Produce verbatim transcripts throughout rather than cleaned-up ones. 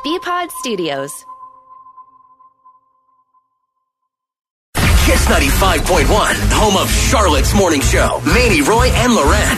B-Pod Studios. Kiss ninety-five point one, home of Charlotte's Morning Show. Manny, Roy, and Loren.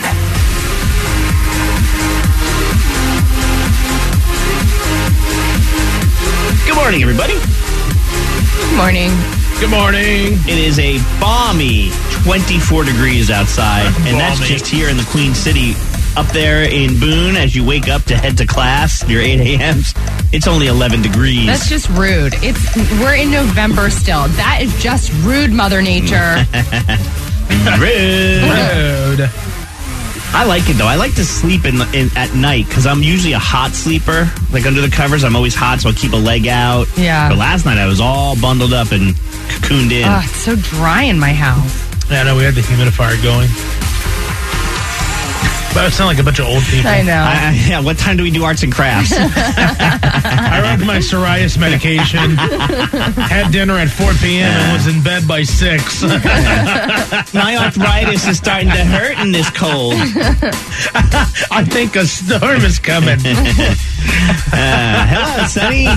Good morning, everybody. Good morning. Good morning. It is a balmy twenty-four degrees outside, and that's just here in the Queen City. Up there in Boone, as you wake up to head to class, your eight a.m.s, it's only eleven degrees. That's just rude. It's We're in November still. That is just rude, Mother Nature. Rude. Rude. I like it, though. I like to sleep in, in at night, because I'm usually a hot sleeper. Like, under the covers, I'm always hot, so I'll keep a leg out. Yeah. But last night, I was all bundled up and cocooned in. Oh, it's so dry in my house. Yeah, I know. We had the humidifier going. But it sound like a bunch of old people. I know. I, I, yeah, what time do we do arts and crafts? I read my psoriasis medication, had dinner at four p.m. and was in bed by six. My arthritis is starting to hurt in this cold. I think a storm is coming. Uh, hello, Sonny.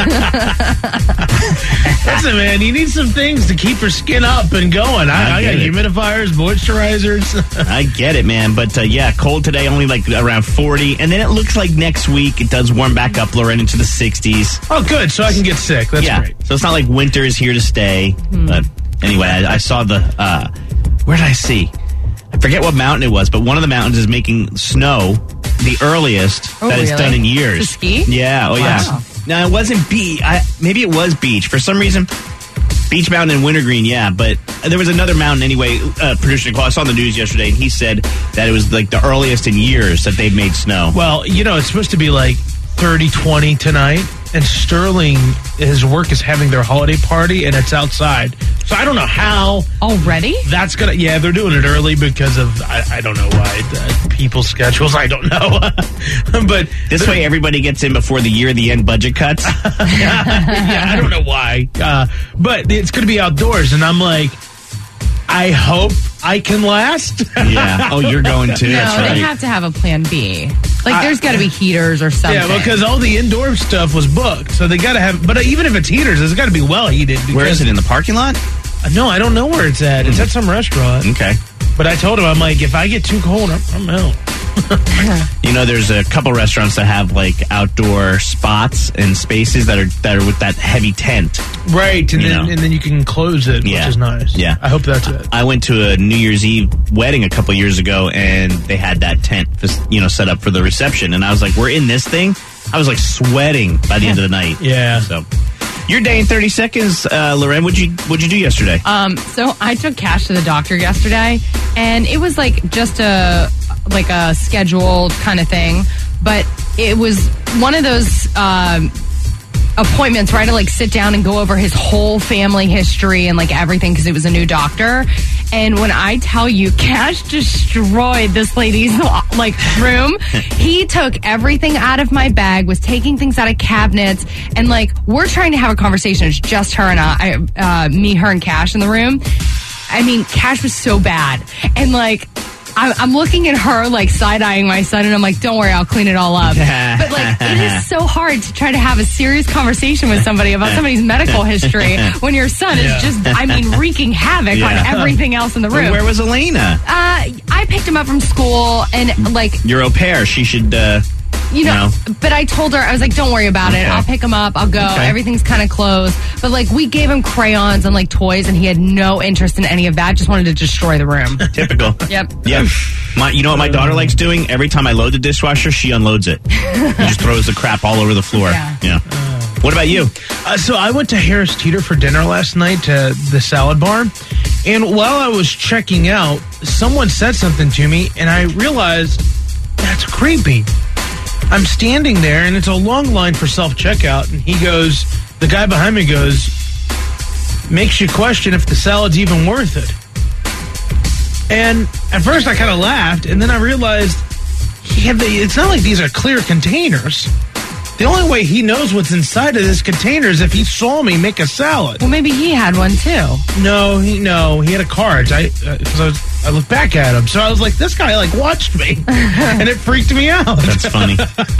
Listen, man, you need some things to keep your skin up and going. I, I, I got it. humidifiers, moisturizers. I get it, man. But, uh, yeah, cold today, only like around forty. And then it looks like next week it does warm back up, Loren, into the sixties. Oh, good. So I can get sick. That's yeah. great. So it's not like winter is here to stay. Mm. But anyway, I, I saw the, uh, where did I see? I forget what mountain it was, but one of the mountains is making snow, the earliest oh, that it's really? done in years. To ski? Yeah. Oh, wow. yeah. Now, it wasn't beach. I, maybe it was beach. For some reason, Beach Mountain and Wintergreen, yeah. But there was another mountain anyway. Uh, producer Nicole, I saw on the news yesterday, and he said that it was like the earliest in years that they've made snow. Well, you know, it's supposed to be like thirty twenty tonight. And Sterling, his work is having their holiday party, and it's outside. So I don't know how. Already? That's going to, yeah, they're doing it early because of, I, I don't know why, uh, people's schedules, I don't know. But this way everybody gets in before the year, the end budget cuts. yeah, yeah, I don't know why. Uh, but it's going to be outdoors, and I'm like, I hope I can last. Yeah. Oh, you're going too. No, That's right. they have to have a plan B. Like, I, there's got to be heaters or something. Yeah, because all the indoor stuff was booked, so they got to have. But even if it's heaters, it's got to be well heated. Where is it, in the parking lot? No, I don't know where it's at. It's mm. at some restaurant. Okay. But I told him, I'm like, if I get too cold, I'm, I'm out. You know, there's a couple restaurants that have like outdoor spots and spaces that are that are with that heavy tent. Right, and you then know? and then you can close it, yeah. which is nice. Yeah, I hope that's it. I went to a New Year's Eve wedding a couple years ago, and they had that tent, you know, set up for the reception, and I was like, "We're in this thing." I was like sweating by the end of the night. Yeah. So, your day in thirty seconds, uh, Loren. What'd you What'd you do yesterday? Um, so I took Cash to the doctor yesterday, and it was like just a like a scheduled kind of thing, but it was one of those um, appointments where I had to like sit down and go over his whole family history and like everything because it was a new doctor. And when I tell you, Cash destroyed this lady's like room. He took everything out of my bag, was taking things out of cabinets, and like we're trying to have a conversation. It's just her and I, uh, me, her, and Cash in the room. I mean, Cash was so bad, and like. I'm looking at her, like, side-eyeing my son, and I'm like, don't worry, I'll clean it all up. But, like, it is so hard to try to have a serious conversation with somebody about somebody's medical history when your son yeah. is just, I mean, wreaking havoc yeah. on everything else in the room. Where was Elena? Uh, I picked him up from school, and, like... Your au pair, she should... Uh... You know, no. But I told her, I was like, don't worry about okay. it. I'll pick him up. I'll go. Okay. Everything's kind of closed. But, like, we gave him crayons and, like, toys, and he had no interest in any of that. Just wanted to destroy the room. Typical. Yep. Yep. My, you know what my daughter likes doing? Every time I load the dishwasher, she unloads it. She just throws the crap all over the floor. Yeah. yeah. Uh, what about you? Uh, so I went to Harris Teeter for dinner last night to the salad bar. And while I was checking out, someone said something to me, and I realized that's creepy. I'm standing there, and it's a long line for self-checkout, and he goes, the guy behind me goes, makes you question if the salad's even worth it. And at first I kind of laughed, and then I realized he had the, it's not like these are clear containers. The only way he knows what's inside of this container is if he saw me make a salad. Well, maybe he had one, too. No, he no, he had a card. I, uh, 'cause I was I looked back at him. So I was like, this guy, like, watched me. And it freaked me out. That's funny.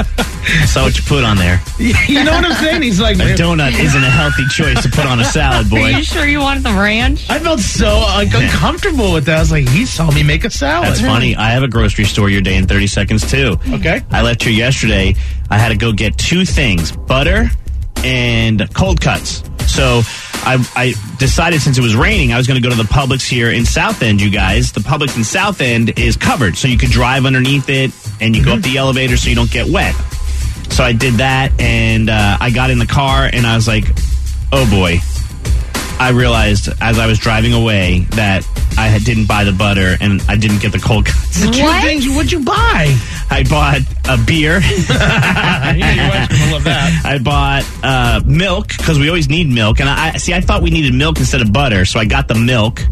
I saw what you put on there. You know what I'm saying? He's like, A donut isn't a healthy choice to put on a salad, Are boy. you sure you wanted the ranch? I felt so like uncomfortable with that. I was like, he saw me make a salad. That's funny. I have a grocery store your day in thirty seconds, too. Okay. I left here yesterday. I had to go get two things, butter and cold cuts. So I, I decided since it was raining, I was going to go to the Publix here in South End, you guys. The Publix in South End is covered, so you could drive underneath it, and you mm-hmm. go up the elevator so you don't get wet. So I did that, and uh, I got in the car, and I was like, oh, boy. I realized as I was driving away that I had, didn't buy the butter, and I didn't get the cold cuts. The two What? things, what'd you buy? I bought a beer. Yeah, your wife's gonna love that. I bought uh, milk because we always need milk, and I see. I thought we needed milk instead of butter, so I got the milk,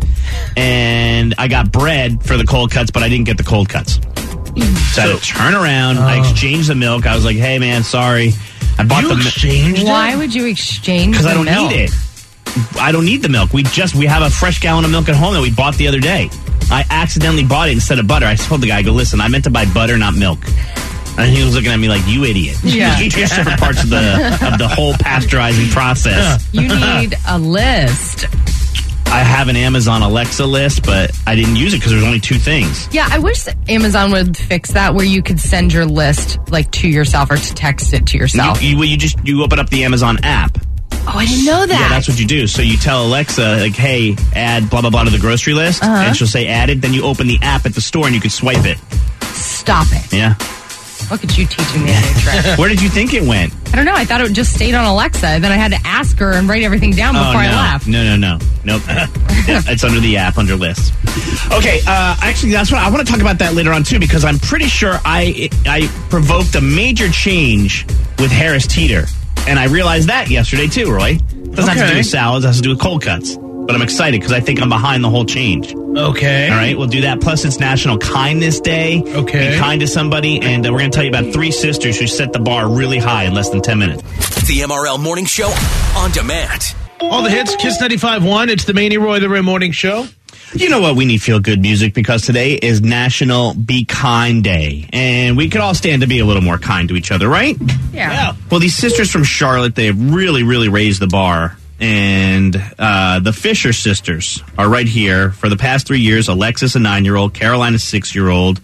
and I got bread for the cold cuts, but I didn't get the cold cuts. So I had to turn around. Oh. I exchanged the milk. I was like, "Hey, man, sorry." I bought you the milk. exchanged it? Why would you exchange? Because I don't milk? need it. I don't need the milk. We just we have a fresh gallon of milk at home that we bought the other day. I accidentally bought it instead of butter. I told the guy, I go, listen, I meant to buy butter, not milk. And he was looking at me like, you idiot. Yeah. Two separate parts of the of the whole pasteurizing process. You need a list. I have an Amazon Alexa list, but I didn't use it because there's only two things. Yeah, I wish Amazon would fix that where you could send your list like to yourself or to text it to yourself. You, you, you just you open up the Amazon app. Oh, I didn't know that. Yeah, that's what you do. So you tell Alexa, like, hey, add blah, blah, blah to the grocery list, uh-huh. and she'll say added. Then you open the app at the store and you can swipe it. Stop it. Yeah. Look at you teaching me a new trick. Where did you think it went? I don't know. I thought it just stayed on Alexa. Then I had to ask her and write everything down before oh, no. I left. No, no, no. Nope. Yeah, it's under the app, under lists. Okay, uh, actually, that's what I want to talk about that later on, too, because I'm pretty sure I I provoked a major change with Harris Teeter. And I realized that yesterday, too, Roy. Doesn't okay. have to do with salads, it has to do with cold cuts. But I'm excited because I think I'm behind the whole change. Okay. All right, we'll do that. Plus, it's National Kindness Day. Okay. Be kind to somebody. And uh, we're going to tell you about three sisters who set the bar really high in less than ten minutes. The M R L Morning Show on demand. All the hits, Kiss ninety-five point one. It's the Manny Roy the Rim Morning Show. You know what? We need feel-good music because today is National Be Kind Day. And we could all stand to be a little more kind to each other, right? Yeah. Yeah. Well, these sisters from Charlotte, they have really, really raised the bar. And uh, the Fisher sisters are right here. For the past three years, Alexis, a nine-year-old, Caroline, a six-year-old,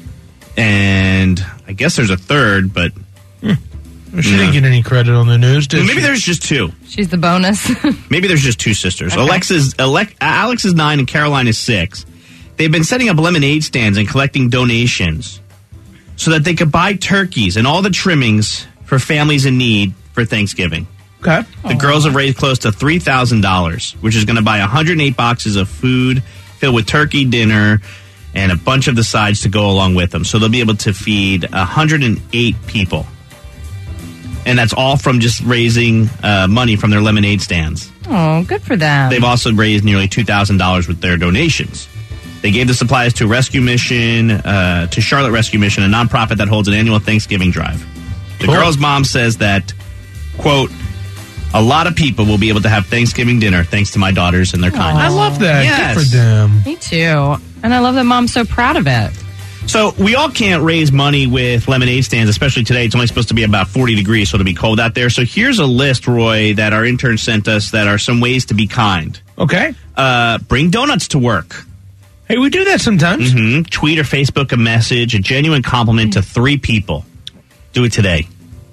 and I guess there's a third, but... She didn't get any credit on the news, did Maybe she? there's just two. She's the bonus. Maybe there's just two sisters. Okay. Alexis, Alec, Alex is nine and Caroline is six. They've been setting up lemonade stands and collecting donations so that they could buy turkeys and all the trimmings for families in need for Thanksgiving. Okay. The girls have raised close to three thousand dollars, which is going to buy one hundred eight boxes of food filled with turkey dinner and a bunch of the sides to go along with them. So they'll be able to feed one hundred eight people. And that's all from just raising uh, money from their lemonade stands. Oh, good for them. They've also raised nearly two thousand dollars with their donations. They gave the supplies to Rescue Mission, uh, to Charlotte Rescue Mission, a nonprofit that holds an annual Thanksgiving drive. The Cool. girl's mom says that, quote, a lot of people will be able to have Thanksgiving dinner thanks to my daughters and their kindness. I love that. Yes. Good for them. Me too. And I love that mom's so proud of it. So we all can't raise money with lemonade stands, especially today. It's only supposed to be about forty degrees, so it'll be cold out there. So here's a list, Roy, that our intern sent us that are some ways to be kind. Okay. Uh, bring donuts to work. Hey, we do that sometimes. Mm-hmm. Tweet or Facebook a message, a genuine compliment to three people. Do it today.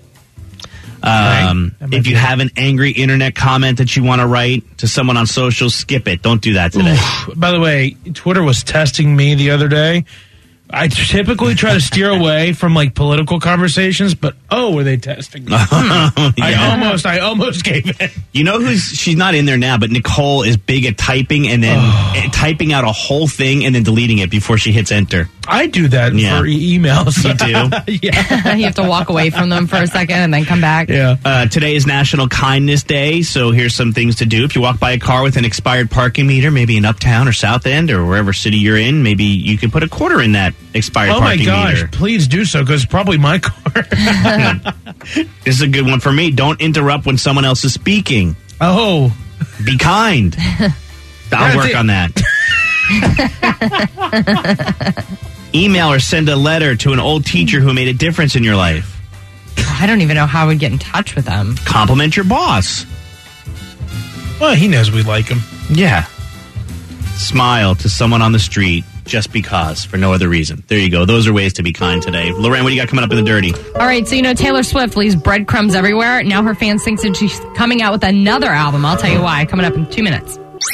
Um, Right. if you have an angry internet comment that you want to write to someone on social, skip it. Don't do that today. Oof. By the way, Twitter was testing me the other day. I typically try to steer away from like political conversations, but oh, were they testing me? I Yeah. almost, I almost gave in. You know who's, she's not in there now, but Nicole is big at typing and then Oh. typing out a whole thing and then deleting it before she hits enter. I do that Yeah. for e- emails. You do? Yeah. You have to walk away from them for a second and then come back. Yeah. Uh, today is National Kindness Day, so here's some things to do. If you walk by a car with an expired parking meter, maybe in Uptown or South End or wherever city you're in, maybe you can put a quarter in that expired Oh my parking gosh, meter. please do so because it's probably my car. This is a good one for me. Don't interrupt when someone else is speaking. Oh. Be kind. I'll Yeah, work they- on that. Email or send a letter to an old teacher who made a difference in your life. I don't even know how I would get in touch with them. Compliment your boss. Well, he knows we like him. Yeah. Smile to someone on the street just because, for no other reason. There you go. Those are ways to be kind today. Lorraine, what do you got coming up in the dirty? All right, so you know Taylor Swift leaves breadcrumbs everywhere. Now her fans think that she's coming out with another album. I'll tell you why. Coming up in two minutes.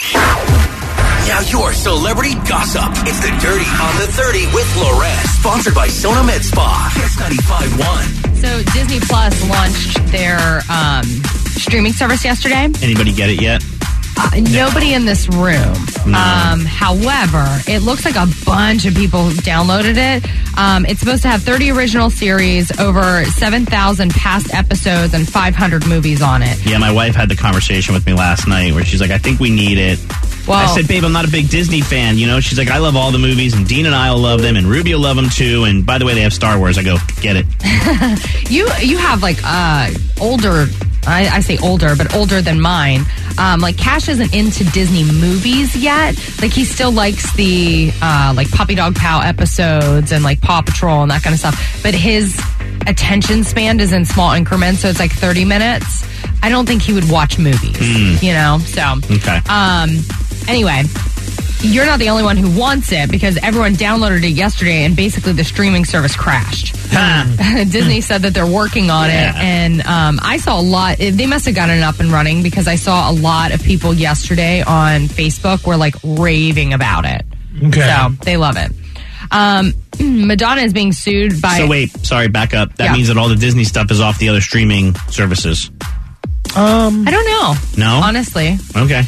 Now your celebrity gossip. It's the Dirty on the thirty with Lorette. Sponsored by Sona Med Spa. Kiss ninety-five point one. So Disney Plus launched their um, streaming service yesterday. Anybody get it yet? Uh, nobody in this room. No. Um, however, it looks like a bunch of people downloaded it. Um, it's supposed to have thirty original series, over seven thousand past episodes, and five hundred movies on it. Yeah, my wife had the conversation with me last night where she's like, I think we need it. Well, I said, babe, I'm not a big Disney fan. You know, she's like, I love all the movies, and Dean and I will love them, and Ruby will love them too. And by the way, they have Star Wars. I go, get it. you you have like uh, older. I, I say older, but older than mine. Um, like Cash isn't into Disney movies yet. Like he still likes the uh, like Puppy Dog Pal episodes and like Paw Patrol and that kind of stuff. But his attention span is in small increments, so it's like thirty minutes. I don't think he would watch movies. Mm. You know, so okay. Um, anyway. You're not the only one who wants it because everyone downloaded it yesterday and basically the streaming service crashed. Disney said that they're working on yeah. it, and um, I saw a lot. They must have gotten it up and running because I saw a lot of people yesterday on Facebook were like raving about it. Okay. So they love it. Um, Madonna is being sued by... So wait, sorry, back up. That yeah. means that all the Disney stuff is off the other streaming services. Um, I don't know. No? Honestly. Okay.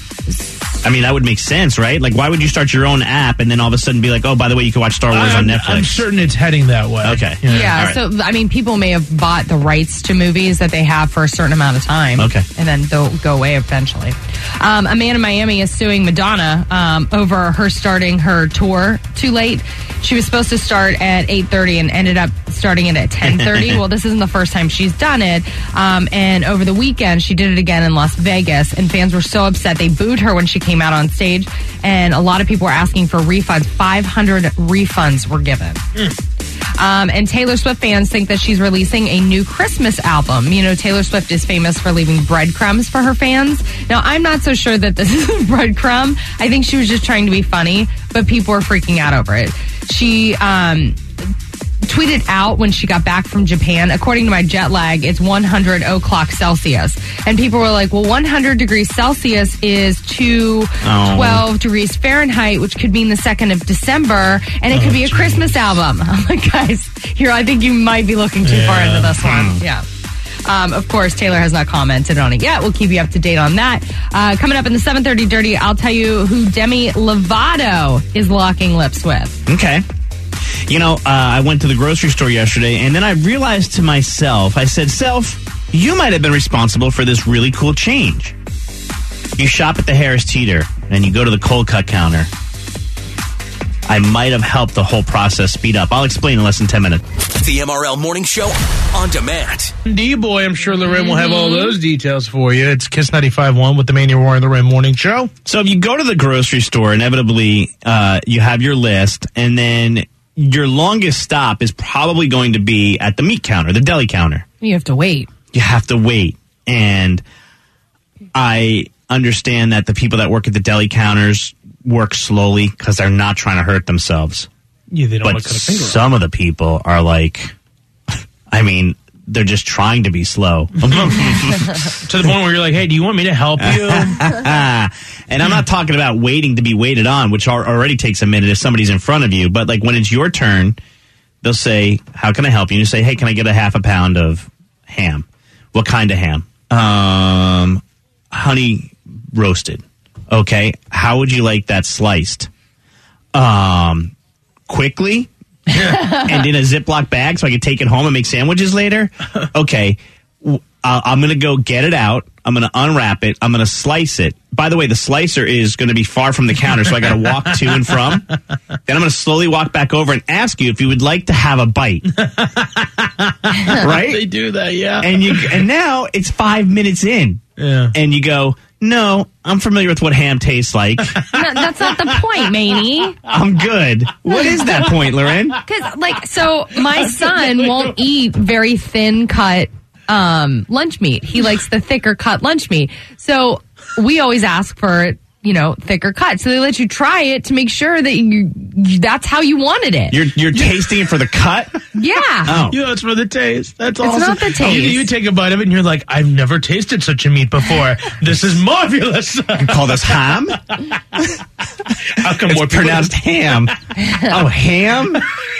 I mean, that would make sense, right? Like, why would you start your own app and then all of a sudden be like, oh, by the way, you can watch Star Wars I'm, on Netflix? I'm certain it's heading that way. Okay. Yeah, yeah right. So, I mean, people may have bought the rights to movies that they have for a certain amount of time. Okay. And then they'll go away eventually. Um, a man in Miami is suing Madonna um, over her starting her tour too late. She was supposed to start at eight thirty and ended up starting it at ten thirty. Well, this isn't the first time she's done it. Um, and over the weekend, she did it again in Las Vegas. And fans were so upset. They booed her when she came out on stage. And a lot of people were asking for refunds. five hundred refunds were given. Mm. Um, and Taylor Swift fans think that she's releasing a new Christmas album. You know, Taylor Swift is famous for leaving breadcrumbs for her fans. Now, I'm not so sure that this is a breadcrumb. I think she was just trying to be funny, but people are freaking out over it. She um, tweeted out when she got back from Japan, according to my jet lag, it's one hundred o'clock Celsius. And people were like, well, one hundred degrees Celsius is two twelve oh. degrees Fahrenheit, which could mean the second of December, and it oh, could be a geez. Christmas album. I'm like, guys, here, I think you might be looking too yeah. far into this one. Yeah. Um, of course, Taylor has not commented on it yet. We'll keep you up to date on that. Uh, coming up in the seven thirty Dirty, I'll tell you who Demi Lovato is locking lips with. Okay. You know, uh, I went to the grocery store yesterday, and then I realized to myself, I said, Self, you might have been responsible for this really cool change. You shop at the Harris Teeter, and you go to the cold cut counter. I might have helped the whole process speed up. I'll explain in less than ten minutes. The M R L Morning Show on demand. D-Boy, I'm sure Lorraine will have all those details for you. It's Kiss ninety-five point one with the Mania Roy and Lorraine Morning Show. So if you go to the grocery store, inevitably uh, you have your list, and then your longest stop is probably going to be at the meat counter, the deli counter. You have to wait. You have to wait. And I understand that the people that work at the deli counters work slowly because they're not trying to hurt themselves. Yeah, they don't but want to cut a finger some of the people are like, I mean, they're just trying to be slow. To the point where you're like, hey, do you want me to help you? And I'm not talking about waiting to be waited on, which already takes a minute if somebody's in front of you. But like when it's your turn, they'll say, how can I help you? And you say, hey, can I get a half a pound of ham? What kind of ham? Um, honey roasted. Okay. How would you like that sliced? Um, quickly? And in a Ziploc bag so I can take it home and make sandwiches later? Okay. I'm going to go get it out. I'm going to unwrap it. I'm going to slice it. By the way, the slicer is going to be far from the counter, so I got to walk to and from. Then I'm going to slowly walk back over and ask you if you would like to have a bite. Right? They do that, yeah. And you, and now it's five minutes in. Yeah. And you go, No, I'm familiar with what ham tastes like. No, that's not the point, Maney. I'm good. What is that point, Loren? Because, like, so my son won't eat very thin cut um, lunch meat. He likes the thicker cut lunch meat. So we always ask for, you know, thicker cut. So they let you try it to make sure that you, that's how you wanted it. You're you're tasting it for the cut? Yeah. Oh. You know, it's for the taste. That's It's awesome. not the You, taste. you take a bite of it and you're like, I've never tasted such a meat before. This is marvelous. You call this ham? How come It's more people- pronounced ham. Oh, ham?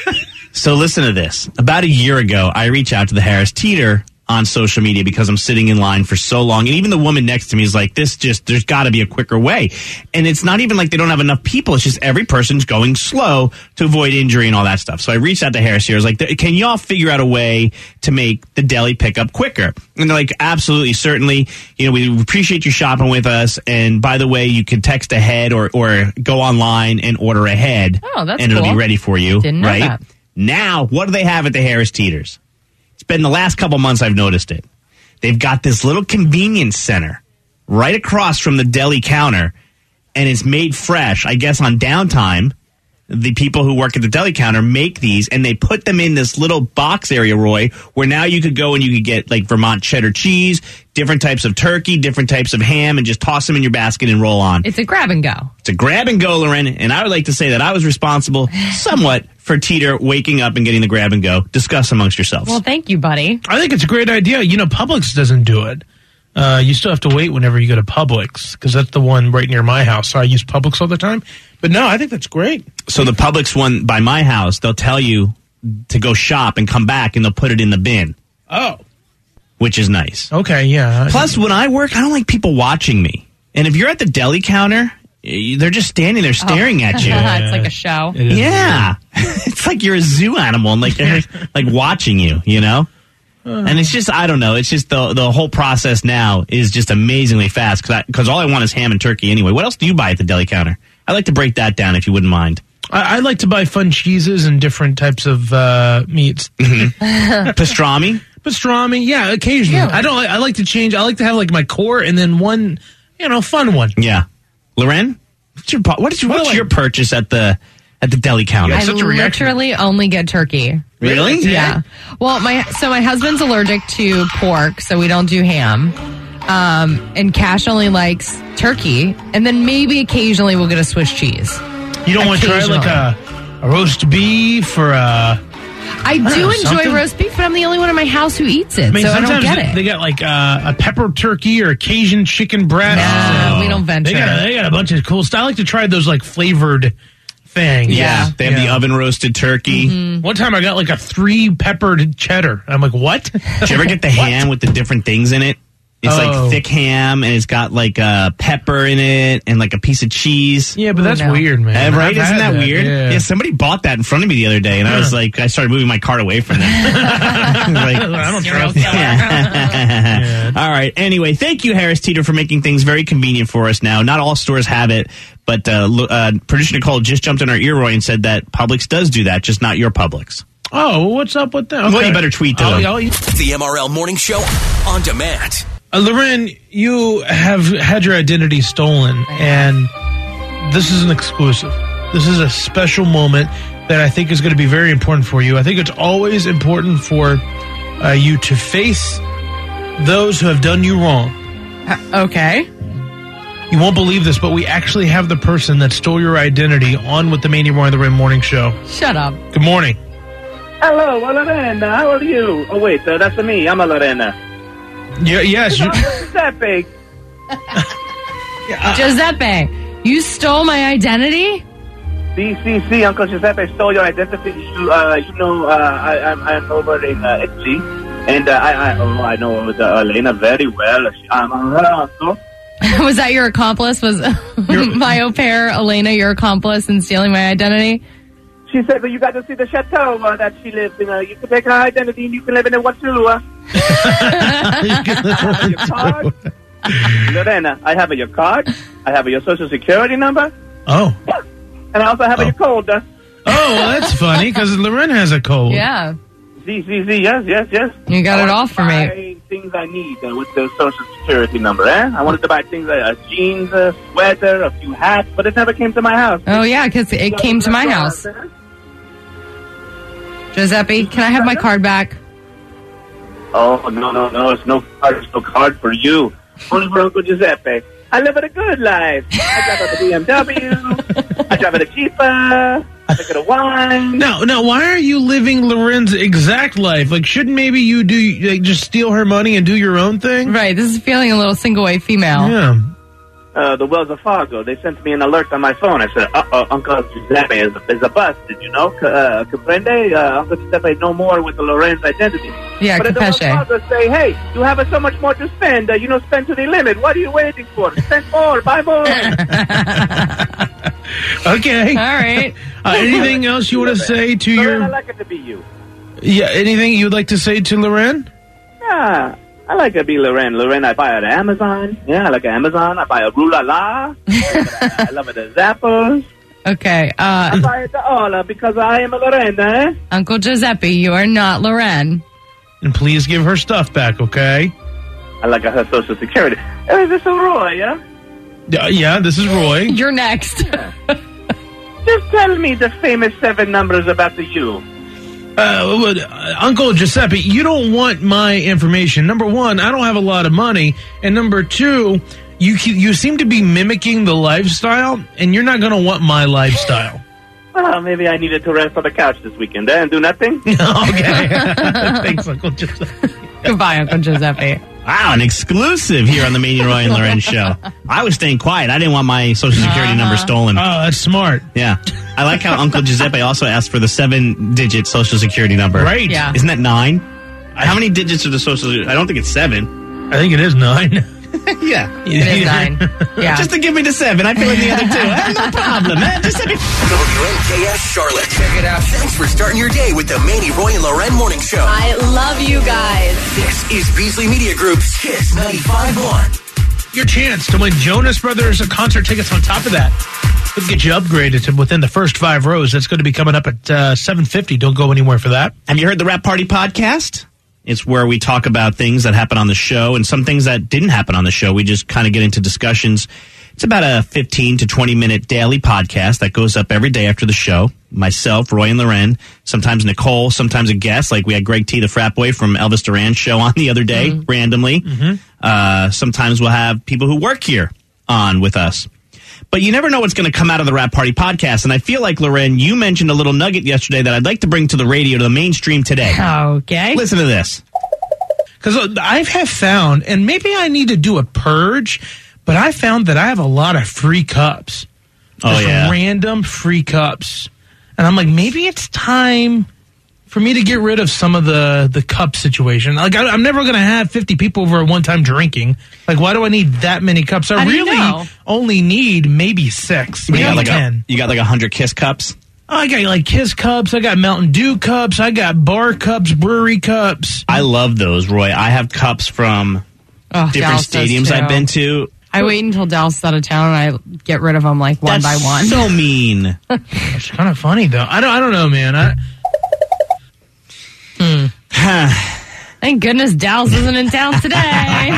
So listen to this. About a year ago, I reached out to the Harris Teeter on social media because I'm sitting in line for so long. And even the woman next to me is like, this just, there's got to be a quicker way. And it's not even like they don't have enough people. It's just every person's going slow to avoid injury and all that stuff. So I reached out to Harris here. I was like, can y'all figure out a way to make the deli pickup quicker? And they're like, absolutely, certainly. You know, we appreciate you shopping with us. And by the way, you can text ahead or, or go online and order ahead. Oh, that's And it'll cool. be ready for you. Didn't know right? that. Now, what do they have at the Harris Teeters? It's been the last couple months I've noticed it. They've got this little convenience center right across from the deli counter, and it's made fresh. I guess on downtime, the people who work at the deli counter make these, and they put them in this little box area, Roy, where now you could go and you could get like Vermont cheddar cheese, different types of turkey, different types of ham, and just toss them in your basket and roll on. It's a grab and go. It's a grab and go, Loren, and I would like to say that I was responsible somewhat for Teeter waking up and getting the grab and go. Discuss amongst yourselves. Well, thank you, buddy. I think it's a great idea. You know, Publix doesn't do it. Uh, you still have to wait whenever you go to Publix because that's the one right near my house. So I use Publix all the time. But no, I think that's great. So the Publix one by my house, they'll tell you to go shop and come back, and they'll put it in the bin, Oh, which is nice. okay, yeah. Plus, when I work, I don't like people watching me. And if you're at the deli counter, eh, they're just standing there staring at you. It's like a show. It is- Yeah. It's like you're a zoo animal and like they're like watching you, you know? And it's just, I don't know. It's just the the whole process now is just amazingly fast because all I want is ham and turkey anyway. What else do you buy at the deli counter? I'd like to break that down if you wouldn't mind. I, I like to buy fun cheeses and different types of uh, meats. Pastrami? Pastrami, yeah, occasionally. Really? I don't. Like, I like to change. I like to have like my core and then one, you know, fun one. Yeah. Loren? What's your, what is your, what's Well, your purchase at the at the deli counter? Yeah, I such a reaction. literally only get turkey. Really? Yeah. Well, my so my husband's allergic to pork, so we don't do ham. Um, and Cash only likes turkey, and then maybe occasionally we'll get a Swiss cheese. You don't want to try like a, a roast beef or a. I do know, enjoy something- roast beef, but I'm the only one in my house who eats it, I mean, so I don't sometimes get they, it. they got like uh, a pepper turkey or a Cajun chicken breast. No, we don't venture. They got a, they got a bunch of cool stuff. I like to try those like flavored things. Yeah. They have the Yeah. oven roasted turkey. One time I got like a three peppered cheddar. I'm like, what? Did you ever get the ham with the different things in it? It's Oh. like thick ham, and it's got like a pepper in it, and like a piece of cheese. Yeah, but Oh, that's no. weird, man. Eh, right? I've Isn't had that, weird? Yeah. somebody bought that in front of me the other day, and I was like, I started moving my cart away from them. like, I don't Serial trust killer. Yeah. all right. Anyway, thank you, Harris Teeter, for making things very convenient for us now. Not all stores have it, but uh, lo- uh, producer Nicole just jumped in our ear, Roy, and said that Publix does do that, just not your Publix. Oh, what's up with that? Well, Okay. you better tweet to Oh, them. oh, you- The M R L Morning Show on demand. Uh, Loren, you have had your identity stolen, and this is an exclusive. This is a special moment that I think is going to be very important for you. I think it's always important for uh, you to face those who have done you wrong. Okay. You won't believe this, but we actually have the person that stole your identity on with the Mandy Roy and the Rim Morning Show. Shut up. Good morning. Hello, Lorena. How are you? Oh, wait, uh, that's me. I'm a Lorena. Yeah, yes. You, Giuseppe. Giuseppe, you stole my identity? See, see, see, Uncle Giuseppe stole your identity. You, uh, you know, uh, I, I'm, I'm over in uh, Italy, and uh, I, I, oh, I know the Elena very well. She, I'm her uncle. Was that your accomplice? Was my au pair, Elena, your accomplice in stealing my identity? She said that you got to see the chateau uh, that she lives in. Uh, you can take her identity, and you can live in it one too. Uh. I have your card. Lorena, I have your card. I have your social security number. oh. And I also have Oh. your code. Uh. Oh, well, that's funny because Loren has a cold. Yeah. See, see, see, yes, yes, yes. You got it I all want for me. my things I need uh, with the Social Security number, eh? I wanted to buy things like uh, jeans, a sweater, a few hats, but it never came to my house. Oh, yeah, because it came to my house. Giuseppe, can I have my card back? Oh, no, no, no. It's no card. It's no card for you. Only for Uncle Giuseppe. I live a good life. I drive a B M W. I drive a Jeep. I get a wine. No, no. Why are you living Loren's exact life? Like, shouldn't maybe you do like, just steal her money and do your own thing? Right. This is feeling a little single-way female. Yeah. Uh, the Wells of Fargo. They sent me an alert on my phone. I said, uh-oh, Uncle Giuseppe is a, is a bust. Did you know? Uh, comprende? Uh, Uncle Giuseppe no more with the Lorenz identity. Yeah, but at the Wells eh? Fargo say, hey, you have so much more to spend. Uh, you know, spend to the limit. What are you waiting for? Spend more. Buy more. Okay. All right. Uh, anything else you want to say to Loren, your... I like it to be you. Yeah, anything you'd like to say to Loren? Yeah. I like to be Loren. Loren, I buy at Amazon. Yeah, I like Amazon. I buy a Rue La La. I love it at Zappos. Okay. Uh, I buy it to Ola because I am a Loren, eh? Uncle Giuseppe, you are not Loren. And please give her stuff back, okay? I like her Social Security. Hey, is this a Roy, yeah? Uh, yeah, this is Roy. You're next. Just tell me the famous seven numbers about the U. Uh, uh, Uncle Giuseppe, you don't want my information. Number one, I don't have a lot of money. And number two, you you seem to be mimicking the lifestyle, and you're not going to want my lifestyle. Well, maybe I needed to rest on the couch this weekend eh, and do nothing. Okay. Thanks, Uncle Giuseppe. Goodbye, Uncle Giuseppe. Wow, an exclusive here on the Mania Roy and Loren show. I was staying quiet. I didn't want my Social Security Uh-huh. number stolen. Oh, that's smart. Yeah. I like how Uncle Giuseppe also asked for the seven-digit Social Security number. Right. Yeah. Isn't that nine? How many digits are the Social Security? I don't think it's seven. I think it is nine. Yeah. It is nine. Yeah. Just to give me the seven. I fill in the other two. Eh, no problem, man. Just send me... W N K S Charlotte. Check it out. Thanks for starting your day with the Manny, Roy, and Loren Morning Show. I love you guys. This is Beasley Media Group's Kiss ninety-five point one. Your chance to win Jonas Brothers concert tickets on top of that. We'll get you upgraded to within the first five rows. That's going to be coming up at uh, seven fifty. Don't go anywhere for that. Have you heard the Rap Party podcast? It's where we talk about things that happen on the show and some things that didn't happen on the show. We just kind of get into discussions. It's about a fifteen to twenty minute daily podcast that goes up every day after the show. Myself, Roy and Loren, sometimes Nicole, sometimes a guest. Like we had Greg T, the frat boy from Elvis Duran's show on the other day, mm-hmm. randomly. Mm-hmm. Uh, sometimes we'll have people who work here on with us. But you never know what's going to come out of the Rap Party podcast. And I feel like, Loren, you mentioned a little nugget yesterday that I'd like to bring to the radio, to the mainstream today. Okay. Listen to this. Because I have found, and maybe I need to do a purge, but I found that I have a lot of free cups. Oh, Just yeah. random free cups. And I'm like, maybe it's time for me to get rid of some of the, the cup situation. Like, I, I'm never going to have fifty people over at one time drinking. Like, why do I need that many cups? I How do you really know? only need maybe six, You maybe got like ten. a, you got like a hundred Kiss cups? Oh, I got like Kiss cups. I got Mountain Dew cups. I got bar cups, brewery cups. I love those, Roy. I have cups from Oh, different Dallas does stadiums too. I've been to. I wait until Dallas is out of town and I get rid of them like one That's by one. so mean. It's kind of funny though. I don't. I don't know, man. I. Thank goodness Dallas isn't in town today.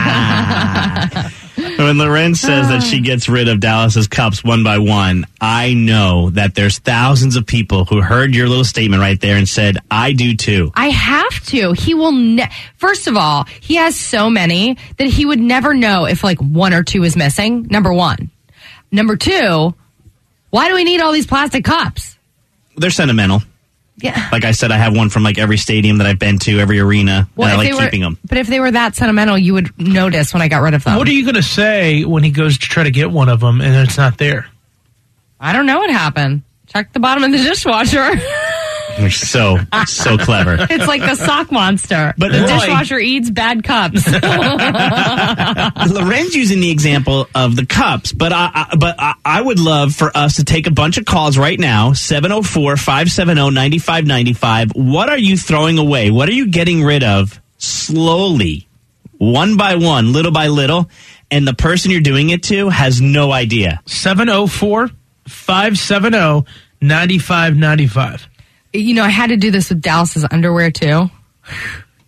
When Loren says that she gets rid of Dallas's cups one by one, I know that there's thousands of people who heard your little statement right there and said, I do too. I have to. He will ne- First of all, he has so many that he would never know if like one or two is missing. Number one. Number two, why do we need all these plastic cups? They're sentimental. Yeah. Like I said, I have one from like every stadium that I've been to, every arena, Well, and I if like they were- keeping them. But if they were that sentimental, you would notice when I got rid of them. What are you going to say when he goes to try to get one of them and it's not there? I don't know what happened. Check the bottom of the dishwasher. You're so, so clever. It's like the sock monster. But the Roy- dishwasher eats bad cups. Loren's using the example of the cups, but I, I but I, I would love for us to take a bunch of calls right now. seven oh four, five seven oh, nine five nine five. What are you throwing away? What are you getting rid of slowly, one by one, little by little, and the person you're doing it to has no idea? seven oh four, five seven oh, nine five nine five. You know, I had to do this with Dallas's underwear too.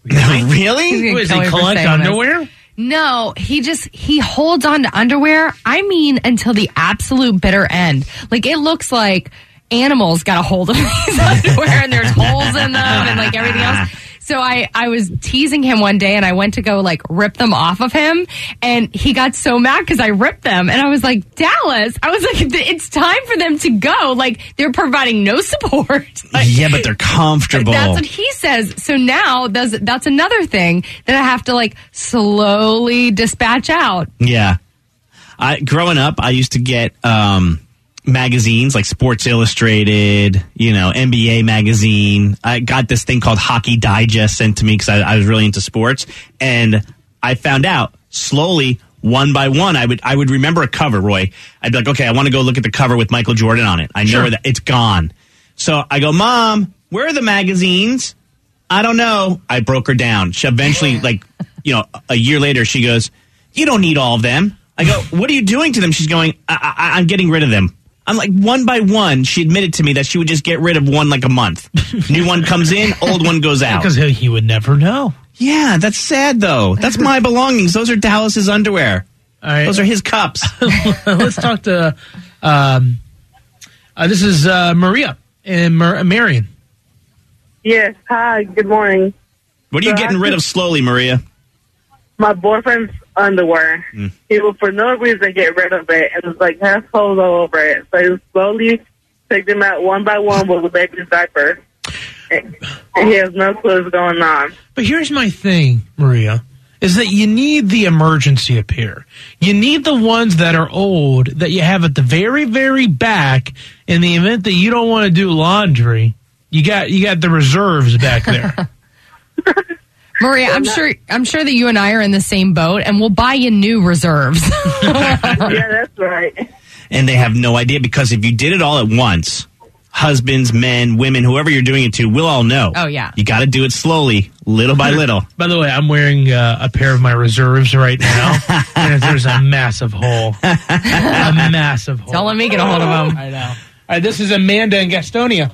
Really? He's gonna Who is kill he, me for collect saying this. underwear? No, he just, he holds on to underwear. I mean, until the absolute bitter end. Like, it looks like animals got a hold of these underwear and there's holes in them and like everything else. So I, I was teasing him one day and I went to go like rip them off of him and he got so mad because I ripped them and I was like, Dallas, I was like, it's time for them to go. Like they're providing no support. Like, Yeah, but they're comfortable. that's what he says. So now that's, that's another thing that I have to like slowly dispatch out. Yeah. I growing up, I used to get um, magazines like Sports Illustrated, you know, N B A magazine. I got this thing called Hockey Digest sent to me because I, I was really into sports, and I found out slowly, one by one, I would I would remember a cover, Roy. I'd be like, okay, I want to go look at the cover with Michael Jordan on it. I know Sure. where that it's gone. So I go, Mom, where are the magazines? I don't know. I broke her down. She eventually, like, you know, a year later, she goes, you don't need all of them. I go, what are you doing to them? She's going, I- I- I'm getting rid of them. I'm like, one by one, she admitted to me that she would just get rid of one like a month. New one comes in, old one goes out. Because he would never know. Yeah, that's sad, though. That's my belongings. Those are Dallas's underwear. All right. Those are his cups. Let's talk to, um, uh, this is uh, Maria and Mar- Marion. Yes. Hi. Good morning. What are you getting rid of slowly, Maria? My boyfriend's underwear. Mm. He will, for no reason, get rid of it, and it's like half holes all over it. So he slowly take them out one by one with the baby's diaper. And he has no clue what's going on. But here's my thing, Maria, is that you need the emergency pair. You need the ones that are old that you have at the very, very back in the event that you don't want to do laundry. You got you got the reserves back there. Maria, I'm sure I'm sure that you and I are in the same boat, and we'll buy you new reserves. Yeah, that's right. And they have no idea, because if you did it all at once, husbands, men, women, whoever you're doing it to, we'll all know. Oh, yeah. You got to do it slowly, little by little. By the way, I'm wearing uh, a pair of my reserves right now, and there's a massive hole. A massive hole. Don't let me get a hold of them. I know. All right, this is Amanda in Gastonia.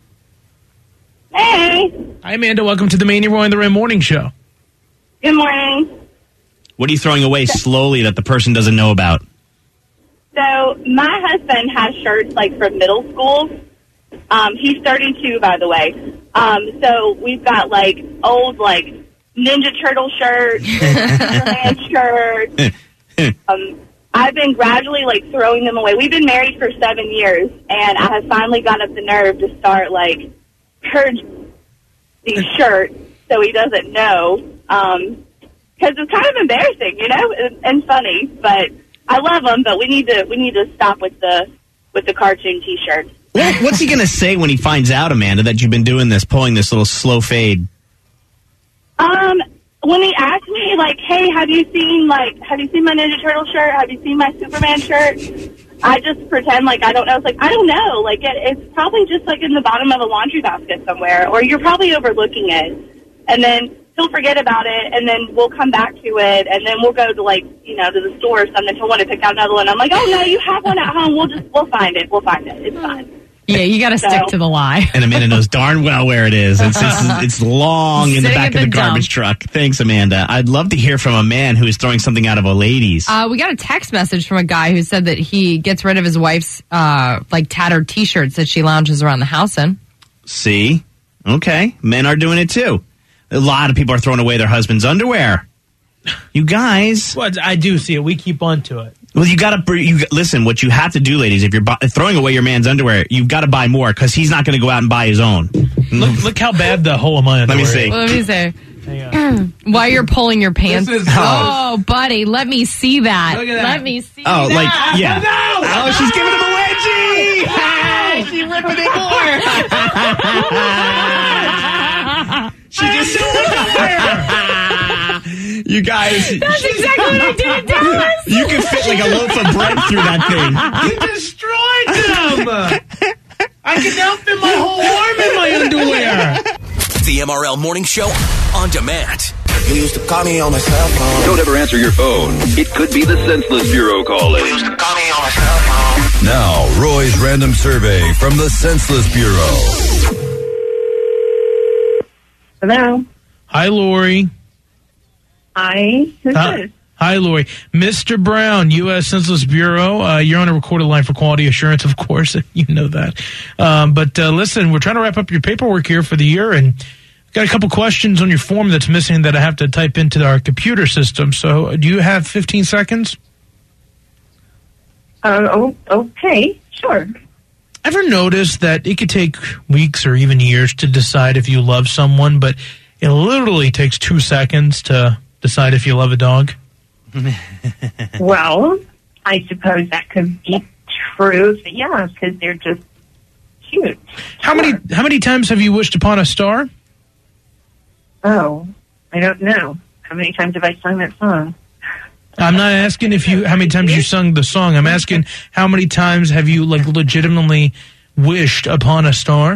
Hey, Hi, Amanda. Welcome to the Manny Roy and the Ram Morning Show. good morning. What are you throwing away slowly that the person doesn't know about? So my husband has shirts like from middle school. Um, he's thirty-two, by the way. Um, so we've got like old like Ninja Turtle shirts, Superman shirts. Um, I've been gradually like throwing them away. We've been married for seven years, and I have finally got up the nerve to start like purge these shirts so he doesn't know. Um, because it's kind of embarrassing, you know, and, and funny. But I love them, but we need to we need to stop with the with the cartoon T-shirts. What, what's he going to say when he finds out, Amanda, that you've been doing this, pulling this little slow fade? Um, when he asked me, like, "Hey, have you seen like have you seen my Ninja Turtle shirt? Have you seen my Superman shirt?" I just pretend like I don't know. It's like I don't know. Like it, it's probably just like in the bottom of a laundry basket somewhere, or you're probably overlooking it, and then he'll forget about it, and then we'll come back to it, and then we'll go to, like, you know, to the store or something. He'll want to pick out another one. I'm like, oh, no, you have one at home. We'll just, we'll find it. We'll find it. It's fine. Yeah, you got to So- stick to the lie. And Amanda knows darn well where it is. It's, it's, it's long in the Sitting back at of the the garbage truck. Thanks, Amanda. I'd love to hear from a man who is throwing something out of a lady's. Uh, we got a text message from a guy who said that he gets rid of his wife's uh, like tattered T-shirts that she lounges around the house in. See? Okay. Men are doing it too. A lot of people are throwing away their husband's underwear. You guys. Well, I do see it. We keep on to it. Well, you got to you listen. What you have to do, ladies, if you're bu- throwing away your man's underwear, you've got to buy more, because he's not going to go out and buy his own. Look, look how bad the hole in my Let me underwear see. is. Well, let me say, Hang on. while you're pulling your pants. This is oh, buddy, let me see that. Look at that. Let me see Oh, that. like yeah. No! Oh, she's giving him a wedgie. Ah, she's ripping it more. She just You guys, That's exactly what I did in Dallas. you can fit like a loaf of bread through that thing. You destroyed them! I can now fit my whole arm in my underwear! The M R L Morning Show on demand. You used to call me on my cell phone. Don't ever answer your phone. It could be the Senseless Bureau calling. You used to call me on my cell phone. Now, Roy's random survey from the Senseless Bureau. Hello? Hi, Lori. Hi. Who's Hi, this? hi, Lori. Mister Brown, U S Census Bureau. Uh, you're on a recorded line for quality assurance, of course. You know that. Um, but uh, listen, we're trying to wrap up your paperwork here for the year, and got a couple questions on your form that's missing that I have to type into our computer system. So do you have fifteen seconds? Uh, oh, okay. Sure. Ever notice that it could take weeks or even years to decide if you love someone, but it literally takes two seconds to decide if you love a dog? Well, I suppose that could be true. But yeah, because they're just cute. How many how many times have you wished upon a star? Oh, I don't know. How many times have I sung that song? I'm not asking if you how many times you sung the song. I'm asking how many times have you like legitimately wished upon a star?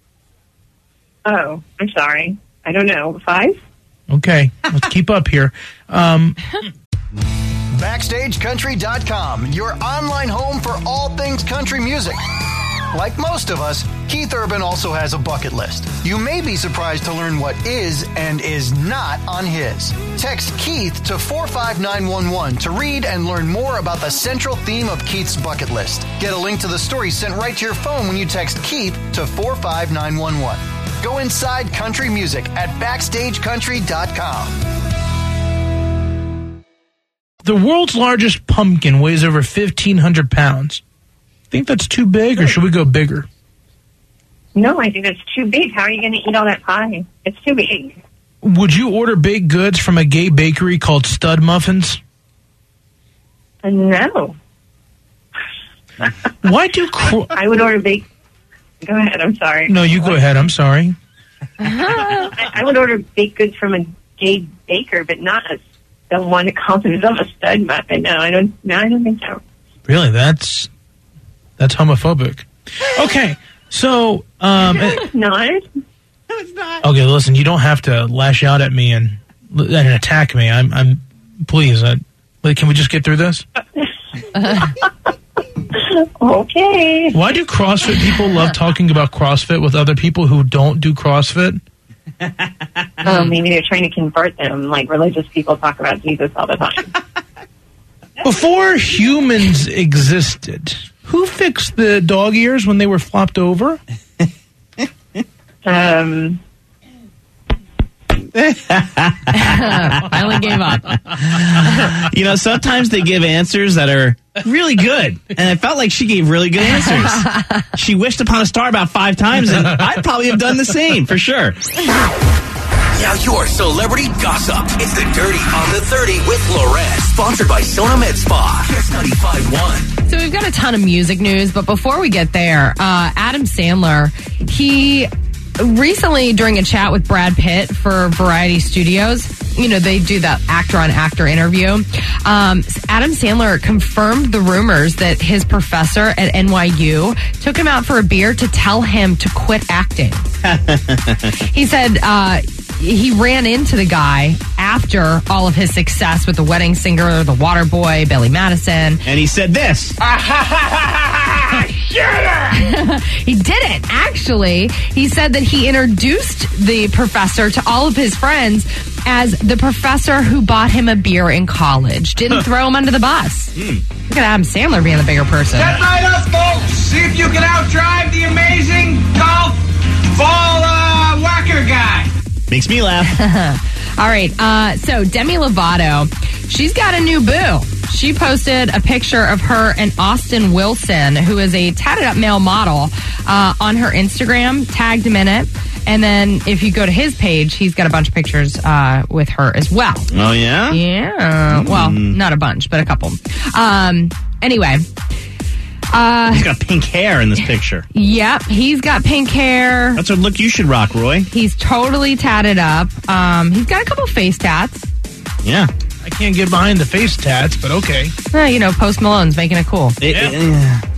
Oh, I'm sorry. I don't know. Five? Okay, let's keep up here. Um, Backstage Country dot com, your online home for all things country music. Like most of us, Keith Urban also has a bucket list. You may be surprised to learn what is and is not on his. Text Keith to four five nine one one to read and learn more about the central theme of Keith's bucket list. Get a link to the story sent right to your phone when you text Keith to four five nine one one. Go inside country music at Backstage Country dot com. The world's largest pumpkin weighs over fifteen hundred pounds. Think that's too big, or should we go bigger? No, I think it's too big. How are you going to eat all that pie? It's too big. Would you order baked goods from a gay bakery called Stud Muffins? Uh, no. Why do... Cro- I would order baked... Go ahead, I'm sorry. No, you go ahead. I'm sorry. I, I would order baked goods from a gay baker, but not a, the one that calls himself a stud muffin. No, I don't, no, I don't think so. Really? That's... That's homophobic. Okay, so... Um, it's not. No, it's not. Okay, listen, you don't have to lash out at me and, and attack me. I'm... I'm please, I, can we just get through this? Okay. Why do CrossFit people love talking about CrossFit with other people who don't do CrossFit? Oh, maybe they're trying to convert them, like religious people talk about Jesus all the time. Before humans existed... Who fixed the dog ears when they were flopped over? um, Finally gave up. You know, sometimes they give answers that are really good. And I felt like she gave really good answers. She wished upon a star about five times, and I'd probably have done the same, for sure. Now your celebrity gossip. It's the Dirty on the thirty with Lorette. Sponsored by Sona Med Spa. Kiss ninety-five point one. So we've got a ton of music news, but before we get there, uh, Adam Sandler, he recently, during a chat with Brad Pitt for Variety Studios, you know, they do that actor-on-actor interview, um, Adam Sandler confirmed the rumors that his professor at N Y U took him out for a beer to tell him to quit acting. He said uh, he ran into the guy after all of his success with The Wedding Singer, The Waterboy, Billy Madison. And he said this. He didn't, actually. He said that he introduced the professor to all of his friends as the professor who bought him a beer in college. Didn't throw him under the bus. Mm. Look at Adam Sandler being the bigger person. Get right up, folks. See if you can outdrive the amazing golf ball uh, whacker guy. Makes me laugh. All right. Uh, so Demi Lovato, she's got a new boo. She posted a picture of her and Austin Wilson, who is a tatted up male model, uh, on her Instagram, tagged him in it. And then if you go to his page, he's got a bunch of pictures uh, with her as well. Oh, yeah? Yeah. Mm. Well, not a bunch, but a couple. Um, anyway. Uh, he's got pink hair in this picture. Yep, he's got pink hair. That's a look you should rock, Roy. He's totally tatted up. Um, he's got a couple face tats. Yeah. I can't get behind the face tats, but okay. Uh, you know, Post Malone's making it cool. It, yeah. It,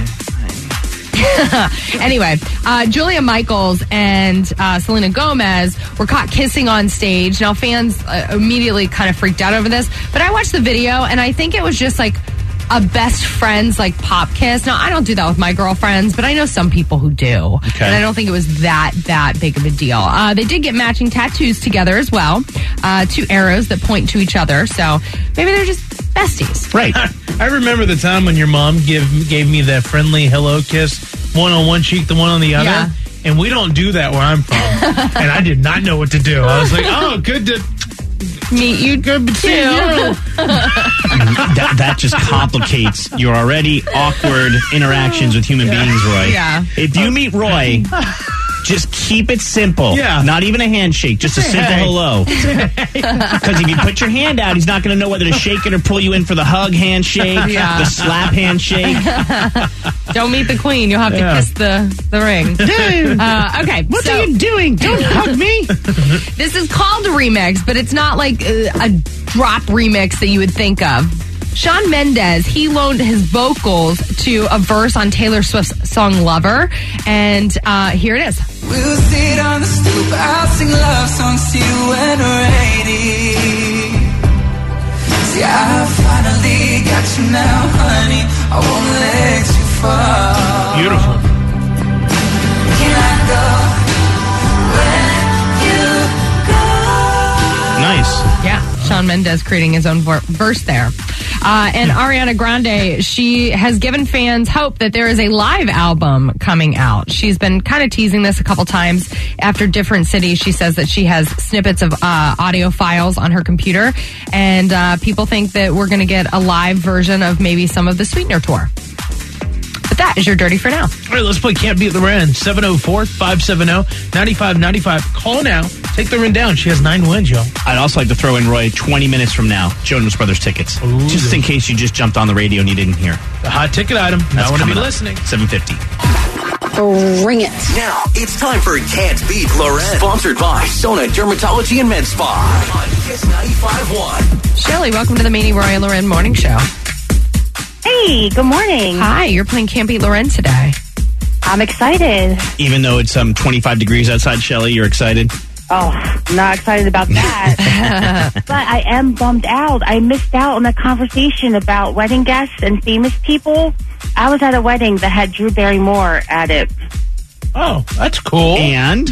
yeah. Anyway, uh, Julia Michaels and uh, Selena Gomez were caught kissing on stage. Now, fans uh, immediately kind of freaked out over this, but I watched the video, and I think it was just like a best friends like pop kiss. Now, I don't do that with my girlfriends, but I know some people who do. Okay. And I don't think it was that, that big of a deal. Uh, they did get matching tattoos together as well. Uh, two arrows that point to each other. So maybe they're just besties. Right. I remember the time when your mom give, gave me that friendly hello kiss, one on one cheek, the one on the other. Yeah. And we don't do that where I'm from. And I did not know what to do. I was like, oh, good to meet you. Good to see you. that, that just complicates your already awkward interactions with human Yeah. beings, Roy. Yeah. If you meet Roy, just keep it simple. Yeah. Not even a handshake, just a simple Hey. hello. Because if you put your hand out, he's not going to know whether to shake it or pull you in for the hug handshake, Yeah. the slap handshake. Don't meet the queen. You'll have Yeah. to kiss the, the ring. Uh, okay. What so- are you doing? Don't hug me. This is called a remix, but it's not like a, a drop remix that you would think of. Shawn Mendes, he loaned his vocals to a verse on Taylor Swift's song Lover, and uh, here it is. We'll sit on the stoop, I'll sing love songs to you when we're eighty. See, I finally got you now, honey, I won't let you fall. Beautiful. Can I go when you go? Nice. Yeah, Shawn Mendes creating his own vor- verse there. Uh, and Ariana Grande, she has given fans hope that there is a live album coming out. She's been kind of teasing this a couple times. After different cities, she says that she has snippets of uh, audio files on her computer. And uh, people think that we're going to get a live version of maybe some of the Sweetener tour. But that is your Dirty for Now. All right, let's play Can't Beat Loren. seven oh four, five seven oh, nine five nine five. Call now. Take Loren down. She has nine wins, y'all. I'd also like to throw in, Roy, twenty minutes from now, Jonas Brothers tickets. Ooh. Just in case you just jumped on the radio and you didn't hear. The hot ticket item. That's I want to be coming up. listening. seven fifty. Bring it. Now it's time for Can't Beat Loren. Sponsored by Sona Dermatology and Med Spa on Kiss ninety-five point one. Shelley, welcome to the Manny, Roy, and Loren Morning Show. Hey, good morning. Hi, you're playing Can't Beat Loren today. I'm excited. Even though it's um, twenty-five degrees outside, Shelley, you're excited? Oh, not excited about that. But I am bummed out. I missed out on the conversation about wedding guests and famous people. I was at a wedding that had Drew Barrymore at it. Oh, that's cool. And?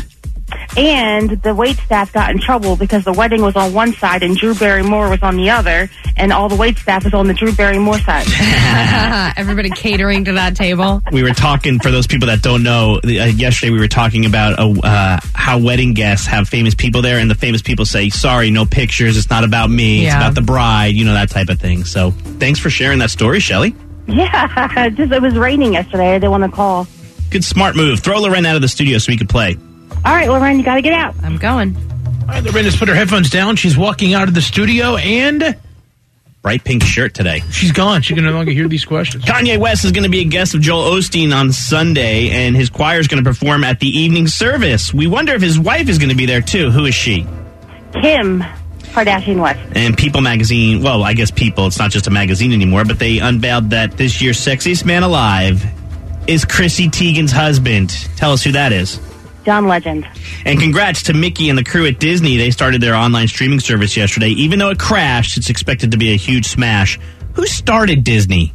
And the wait staff got in trouble because the wedding was on one side and Drew Barrymore was on the other, and all the wait staff was on the Drew Barrymore side. Everybody catering to that table. We were talking, for those people that don't know, uh, yesterday we were talking about uh, uh, how wedding guests have famous people there, and the famous people say, sorry, no pictures, it's not about me, it's Yeah. about the bride, you know, that type of thing. So thanks for sharing that story, Shelley. Yeah, just it was raining yesterday. I didn't want to call. Good, smart move. Throw Loren out of the studio so we could play. All right, Lauren, you got to get out. I'm going. All right, Loren has put her headphones down. She's walking out of the studio, and Bright pink shirt today. she's gone. She can no longer hear these questions. Kanye West is going to be a guest of Joel Osteen on Sunday, and his choir is going to perform at the evening service. We wonder if his wife is going to be there, too. Who is she? Kim Kardashian West. And People magazine, well, I guess People, it's not just a magazine anymore, but they unveiled that this year's sexiest man alive is Chrissy Teigen's husband. Tell us who that is. John Legend. And congrats to Mickey and the crew at Disney. They started their online streaming service yesterday. Even though it crashed, it's expected to be a huge smash. Who started Disney?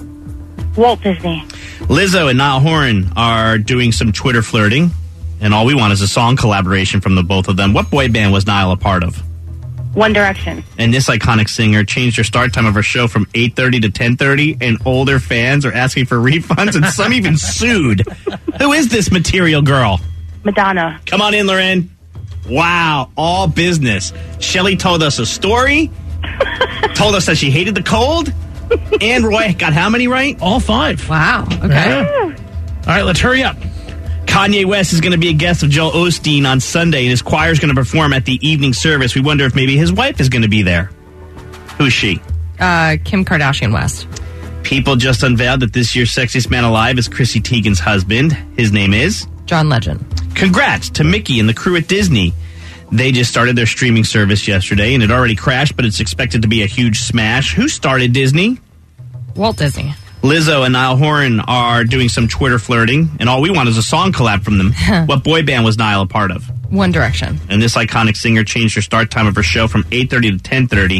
Walt Disney. Lizzo and Niall Horan are doing some Twitter flirting, and all we want is a song collaboration from the both of them. What boy band was Niall a part of? One Direction. And this iconic singer changed her start time of her show from eight thirty to ten thirty, and older fans are asking for refunds, and some even sued. Who is this material girl? Madonna. Come on in, Loren. Wow, all business. Shelley told us a story, told us that she hated the cold, and Roy got how many right? All five. Wow. Okay. Yeah. All right, let's hurry up. Kanye West is going to be a guest of Joel Osteen on Sunday, and his choir is going to perform at the evening service. We wonder if maybe his wife is going to be there. Who's she? Uh, Kim Kardashian West. People just unveiled that this year's sexiest man alive is Chrissy Teigen's husband. His name is? John Legend. Congrats to Mickey and the crew at Disney. They just started their streaming service yesterday, and it already crashed, but it's expected to be a huge smash. Who started Disney? Walt Disney. Lizzo and Niall Horan are doing some Twitter flirting, and all we want is a song collab from them. What boy band was Niall a part of? One Direction. And this iconic singer changed her start time of her show from eight thirty to ten thirty,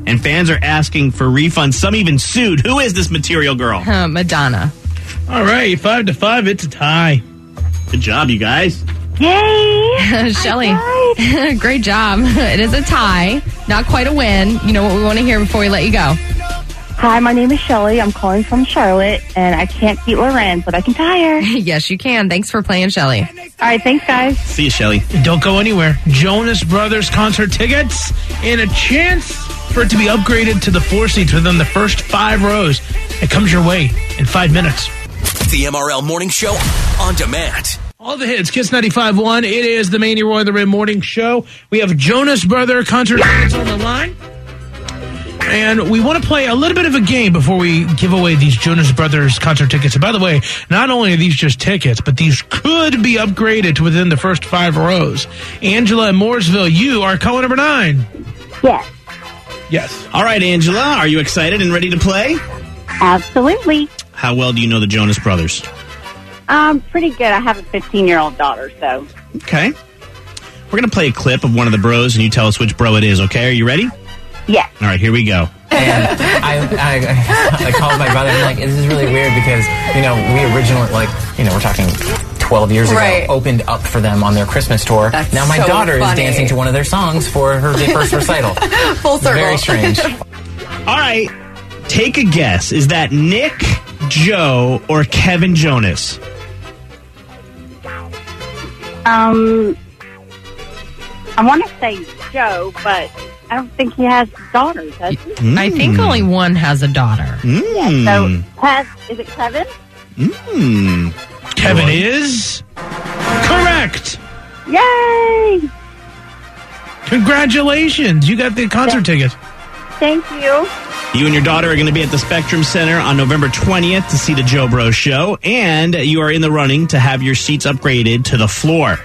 And fans are asking for refunds. Some even sued. Who is this Material Girl? Uh, Madonna. All right, five to five. It's a tie. Good job, you guys. Yay! Shelly. Great job. It is a tie. Not quite a win. You know what we want to hear before we let you go. Hi, my name is Shelly. I'm calling from Charlotte, and I can't beat Loren, but I can tie her. Yes, you can. Thanks for playing, Shelly. All right, thanks, guys. See you, Shelly. Don't go anywhere. Jonas Brothers concert tickets and a chance for it to be upgraded to the floor seats within the first five rows. It comes your way in five minutes. The M R L Morning Show on demand. All the hits, Kiss ninety-five point one. It is the Manny Roy the Red Morning Show. We have Jonas Brother concert tickets on the line. And we want to play a little bit of a game before we give away these Jonas Brothers concert tickets. And by the way, not only are these just tickets, but these could be upgraded to within the first five rows. Angela in Mooresville, you are caller number nine. Yes. Yes. All right, Angela, are you excited and ready to play? Absolutely. How well do you know the Jonas Brothers? Um, pretty good. I have a fifteen-year-old daughter, so. Okay. We're going to play a clip of one of the bros, and you tell us which bro it is, okay? Are you ready? Yes. All right, here we go. And I, I, I called my brother and I'm like, this is really weird because, you know, we originally, like, you know, we're talking twelve years Right. ago, opened up for them on their Christmas tour. That's now my so daughter funny. is dancing to one of their songs for her first recital. Full circle. Very strange. All right, take a guess. Is that Nick, Joe, or Kevin Jonas? Um, I want to say Joe, but I don't think he has daughters, has he? Mm. I think only one has a daughter. Mm. So, has, is it Kevin? Mm. Kevin is correct. Yay! Congratulations. You got the concert tickets. Thank you. You and your daughter are going to be at the Spectrum Center on November twentieth to see the Joe Bro Show, and you are in the running to have your seats upgraded to the floor.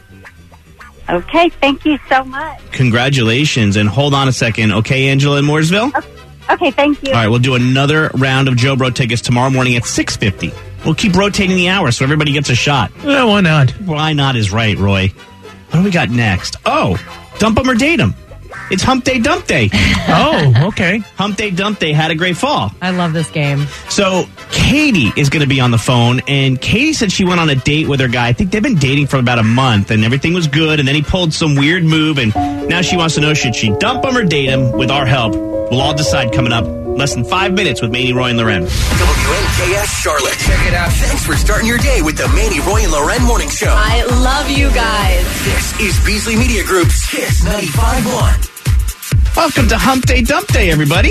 Okay, thank you so much. Congratulations, and hold on a second, okay, Angela in Mooresville? Okay, thank you. All right, we'll do another round of Joe Bro tickets tomorrow morning at six fifty. We'll keep rotating the hour so everybody gets a shot. Yeah, why not? Why not is right, Roy. What do we got next? Oh, dump 'em or date 'em. It's Hump Day Dump Day. Oh, okay. Hump Day Dump Day had a great fall. I love this game. So Katie is going to be on the phone, and Katie said she went on a date with her guy. I think they've been dating for about a month, and everything was good, and then he pulled some weird move, and now she wants to know, should she dump him or date him? With our help, we'll all decide coming up less than five minutes with Manny, Roy, and Loren. W N K S Charlotte. Check it out. Thanks for starting your day with the Manny, Roy, and Loren Morning Show. I love you guys. This is Beasley Media Group's Kiss ninety-five point one. Welcome to Hump Day Dump Day, everybody.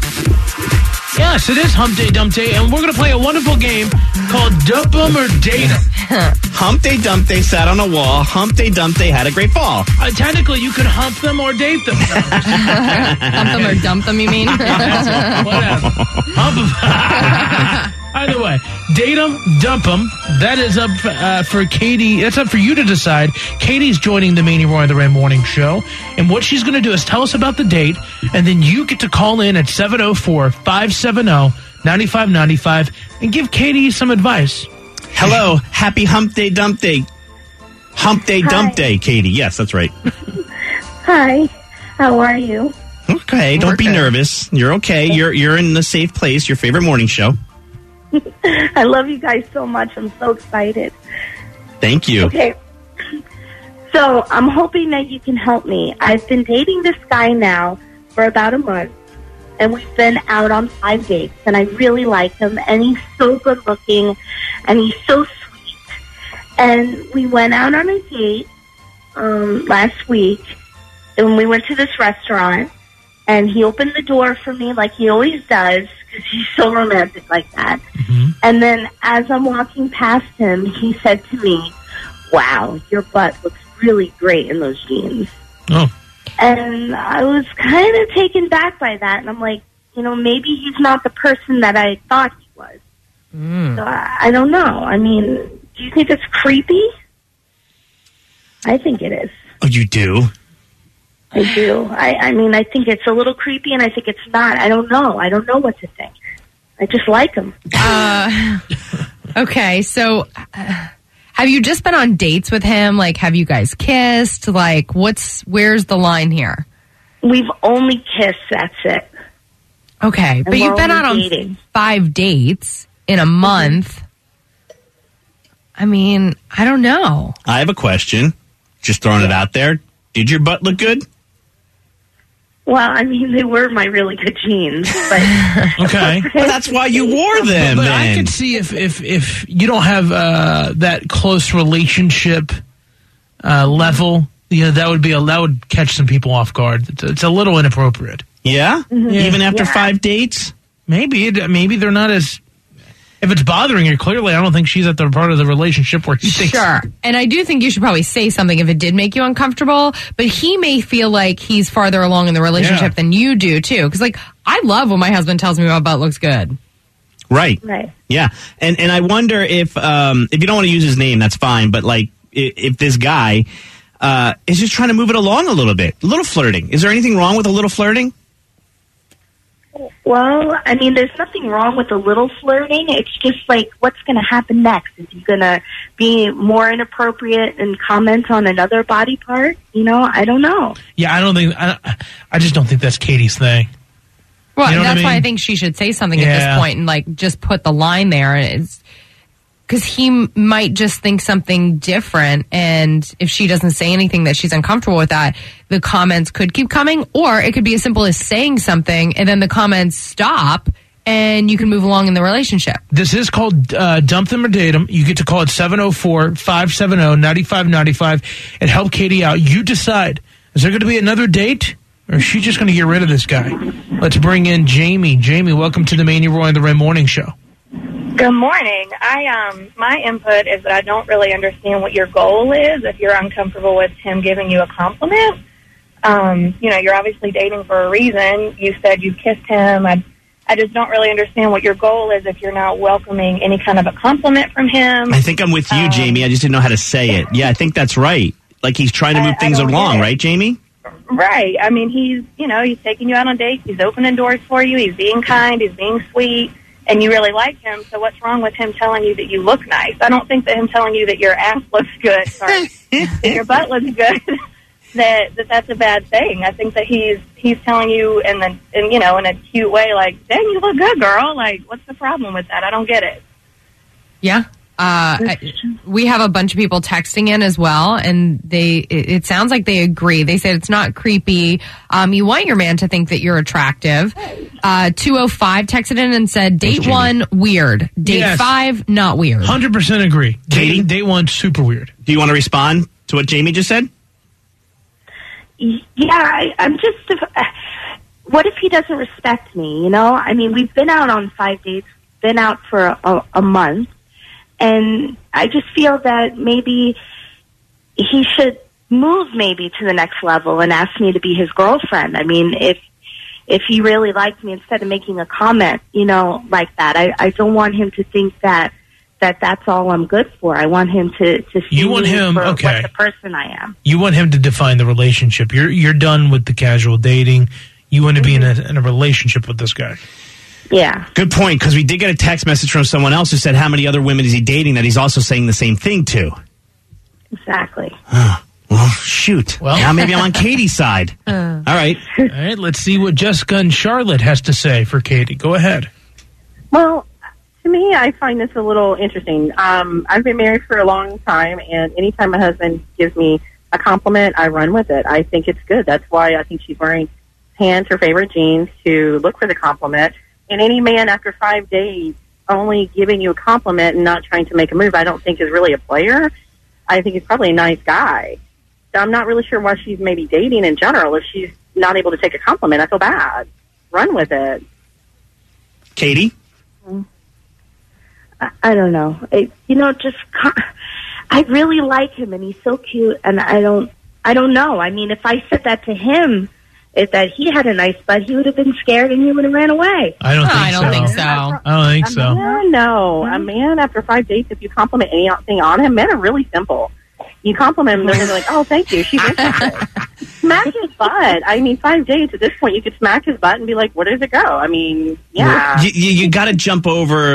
Yes, it is Hump Day Dump Day, and we're going to play a wonderful game called Dump 'em or Date 'em. Hump Day Dump Day sat on a wall. Hump Day Dump Day had a great fall. Uh, technically, you could hump them or date them. Hump them or dump them, you mean? Whatever. Hump them. Either way, date them, dump them. That is up uh, for Katie. That's up for you to decide. Katie's joining the Manny Roy the Red Morning Show. And what she's going to do is tell us about the date, and then you get to call in at seven oh four, five seven oh, nine five nine five and give Katie some advice. Hello. Happy Hump Day Dump Day. Hump Day Hi. Dump Day, Katie. Yes, that's right. Hi, how are you? Okay, don't be nervous. You're okay. You're you're in the safe place, your favorite morning show. I love you guys so much. I'm so excited. Thank you. Okay. So I'm hoping that you can help me. I've been dating this guy now for about a month, and we've been out on five dates, and I really like him, and he's so good looking, and he's so sweet. And we went out on a date um, last week, and we went to this restaurant, and he opened the door for me like he always does, because he's so romantic like that. Mm-hmm. And then as I'm walking past him, he said to me, "Wow, your butt looks really great in those jeans." Oh. And I was kind of taken back by that. And I'm like, you know, maybe he's not the person that I thought he was. Mm. So I, I don't know. I mean, do you think it's creepy? I think it is. Oh, you do? I do. I, I mean, I think it's a little creepy, and I think it's not. I don't know. I don't know what to think. I just like him. Uh, okay, so uh, have you just been on dates with him? Like, have you guys kissed? Like, what's where's the line here? We've only kissed, that's it. Okay, but And you've we're been out on only dating. five dates in a month. I mean, I don't know. I have a question. Just throwing it out there. Did your butt look good? Well, I mean, they were my really good jeans, but Okay. Well, that's why you wore them, But, but I then. could see if, if, if you don't have uh, that close relationship uh, level, you know, that would be a, that would catch some people off guard. It's, it's a little inappropriate. Yeah? Mm-hmm. Even after Yeah. five dates? Maybe it, maybe they're not as. If it's bothering her, clearly, I don't think she's at the part of the relationship where he thinks. Sure. And I do think you should probably say something if it did make you uncomfortable, but he may feel like he's farther along in the relationship Yeah. than you do, too. Because, like, I love when my husband tells me my butt looks good. Right. right. Yeah. And and I wonder if um, if you don't want to use his name, that's fine. But, like, if, if this guy uh, is just trying to move it along a little bit, a little flirting. Is there anything wrong with a little flirting? Well, I mean, there's nothing wrong with a little flirting. It's just like, what's going to happen next? Is he going to be more inappropriate and comment on another body part? You know, I don't know. Yeah, I don't think. I, I just don't think that's Katie's thing. Well, You know what I that's why I mean? think she should say something at Yeah. this point and, like, just put the line there. It's because he m- might just think something different, and if she doesn't say anything that she's uncomfortable with that, the comments could keep coming, or it could be as simple as saying something, and then the comments stop, and you can move along in the relationship. This is called uh, Dump Them or Date Them. You get to call it seven oh four, five seven oh, nine five nine five and help Katie out. You decide. Is there going to be another date, or is she just going to get rid of this guy? Let's bring in Jamie. Jamie, welcome to the Manny Roy and the Ray Morning Show. Good morning. I um my input is that I don't really understand what your goal is if you're uncomfortable with him giving you a compliment. Um, you know, you're obviously dating for a reason. You said you kissed him. I I just don't really understand what your goal is if you're not welcoming any kind of a compliment from him. I think I'm with you, Um, Jamie. I just didn't know how to say it. Yeah, I think that's right. Like he's trying to move I- I things don't along, get it. right, Jamie? Right. I mean, he's, you know, he's taking you out on dates. He's opening doors for you. He's being kind. He's being sweet. And you really like him. So what's wrong with him telling you that you look nice? I don't think that him telling you that your ass looks good, sorry, that your butt looks good, that, that that's a bad thing. I think that he's he's telling you in the, in, you know, in a cute way, like, dang, you look good, girl. Like, what's the problem with that? I don't get it. Yeah. Uh, I- we have a bunch of people texting in as well, and they it, it sounds like they agree. They said it's not creepy. Um, you want your man to think that you're attractive. Uh, two oh five texted in and said, date Jamie. one, weird. Date Yes. five, not weird. one hundred percent agree. Katie? Date, date one, super weird. Do you want to respond to what Jamie just said? Yeah, I, I'm just. Uh, what if he doesn't respect me? You know, I mean, we've been out on five dates, been out for a, a month, and I just feel that maybe he should move maybe to the next level and ask me to be his girlfriend. I mean, if if he really liked me, instead of making a comment, you know, like that, I, I don't want him to think that that that's all I'm good for. I want him to to see You want me him- for okay. what the person I am. You want him to define the relationship. You're you're done with the casual dating. You want to be in a, in a relationship with this guy. Yeah. Good point, because we did get a text message from someone else who said how many other women is he dating that he's also saying the same thing to. Exactly. Well, shoot. Well- now maybe I'm on Katie's side. Uh. All right. All right, let's see what Jessica and Charlotte has to say for Katie. Go ahead. Well, to me, I find this a little interesting. Um, I've been married for a long time, and anytime my husband gives me a compliment, I run with it. I think it's good. That's why I think she's wearing pants, her favorite jeans, to look for the compliment. And any man after five days only giving you a compliment and not trying to make a move, I don't think is really a player. I think he's probably a nice guy. So I'm not really sure why she's maybe dating in general. If she's not able to take a compliment, I feel bad. Run with it. Katie? I, I don't know. It, you know, just co- I really like him, and he's so cute. And I don't, I don't know. I mean, if I said that to him, if that he had a nice butt, he would have been scared and he would have ran away. I don't think I don't so. think so. I don't think A so. man, no. A man after five dates, if you compliment anything on him, men are really simple. You compliment him, they're gonna be like, "Oh, thank you." She went at it. Smack his butt. I mean, five dates at this point, you could smack his butt and be like, "Where does it go?" I mean, yeah. You, you, you got to jump over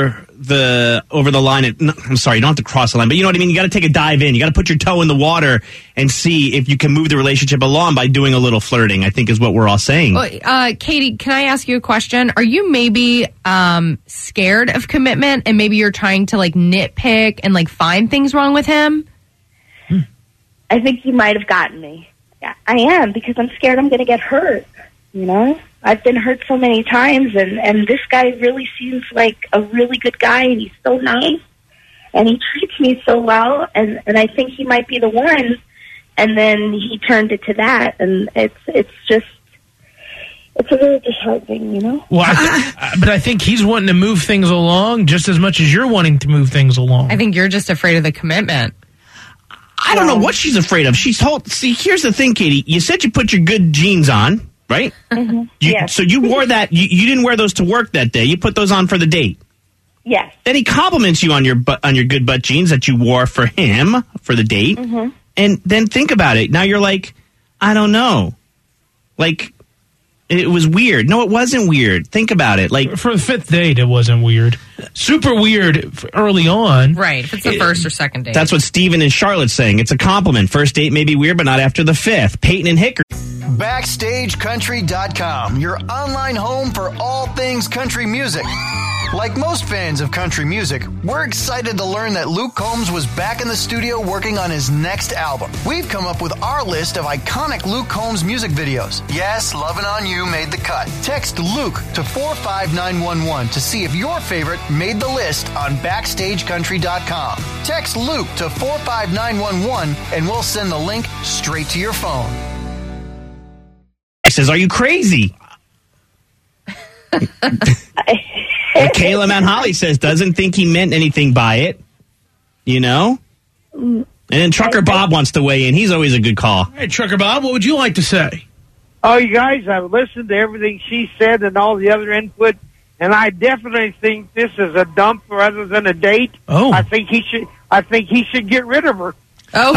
the over the line. At, no, I'm sorry, you don't have to cross the line, but you know what I mean? You got to take a dive in. You got to put your toe in the water and see if you can move the relationship along by doing a little flirting, I think is what we're all saying. Well, uh, Katie, can I ask you a question? Are you maybe um, scared of commitment and maybe you're trying to like nitpick and like find things wrong with him? I think you might have gotten me. Yeah, I am, because I'm scared I'm going to get hurt, you know? I've been hurt so many times, and, and this guy really seems like a really good guy, and he's so nice, and he treats me so well, and, and I think he might be the one, and then he turned it to that, and it's it's just, it's a little disheartening, you know? Well, I th- but I think he's wanting to move things along just as much as you're wanting to move things along. I think you're just afraid of the commitment. I don't know what she's afraid of. She's told, see, here's the thing, Katie. You said you put your good jeans on, right? Mm-hmm. You, Yes. So you wore that. You, you didn't wear those to work that day. You put those on for the date. Yes. Then he compliments you on your butt, on your good butt jeans that you wore for him for the date. Mm-hmm. And then think about it. Now you're like, I don't know. Like, it was weird. No, it wasn't weird. Think about it. Like, for the fifth date, it wasn't weird. Super weird early on. Right, if it's the It- first or second date. That's what Steven and Charlotte's saying. It's a compliment. First date may be weird, but not after the fifth. Peyton and Hickory. Backstage Country dot com, your online home for all things country music. Like most fans of country music, we're excited to learn that Luke Combs was back in the studio working on his next album. We've come up with our list of iconic Luke Combs music videos. Yes, Lovin' On You made the cut. Text Luke to four five nine one one to see if your favorite made the list on Backstage Country dot com. Text Luke to four five nine one one and we'll send the link straight to your phone. He says, are you crazy? And Kayla Mount Holly says, doesn't think he meant anything by it. You know? And then Trucker Bob wants to weigh in. He's always a good call. Hey, Trucker Bob, what would you like to say? Oh, you guys, I've listened to everything she said and all the other input, and I definitely think this is a dump rather than a date. Oh. I think he should. I think he should get rid of her. Oh.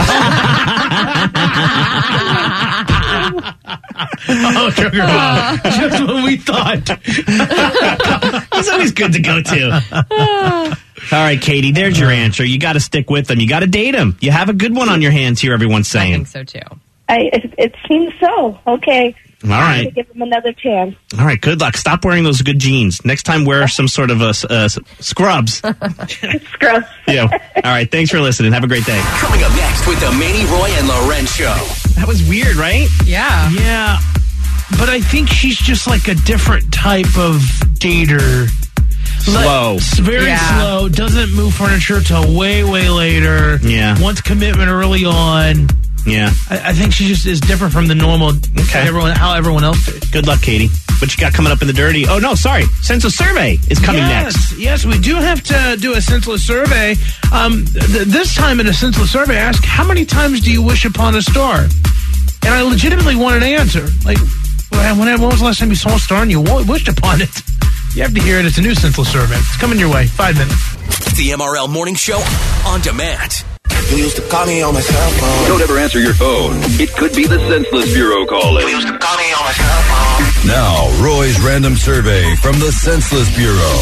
Oh, Trucker Bob. Just what we thought. He's always good to go to. All right, Katie, there's your answer. You got to stick with him. You got to date him. You have a good one on your hands here, everyone's saying. I think so, too. I, it, it seems so. Okay. All right. I'm gonna give him another chance. All right, good luck. Stop wearing those good jeans. Next time, wear some sort of a, uh, scrubs. Scrubs. Yeah. All right, thanks for listening. Have a great day. Coming up next with the Manny Roy and Loren Show. That was weird, right? Yeah. Yeah. But I think she's just like a different type of dater. Slow. Like, very Yeah. slow. Doesn't move furniture till way, way later. Yeah. Wants commitment early on. Yeah. I, I think she just is different from the normal, Okay. everyone, how everyone else did. Good luck, Katie. What you got coming up in the dirty? Oh, no, sorry. Senseless Survey is coming yes, next. Yes, we do have to do a senseless survey. Um, th- this time in a senseless survey, I ask, how many times do you wish upon a star? And I legitimately want an answer. Like, when, when was the last time you saw a star and you w- wished upon it? You have to hear it. It's a new senseless survey. It's coming your way. Five minutes. The M R L Morning Show on demand. You used to call me on my cell phone. Don't ever answer your phone. It could be the Senseless Bureau calling. You used to call me on my cell phone. Now, Roy's random survey from the Senseless Bureau.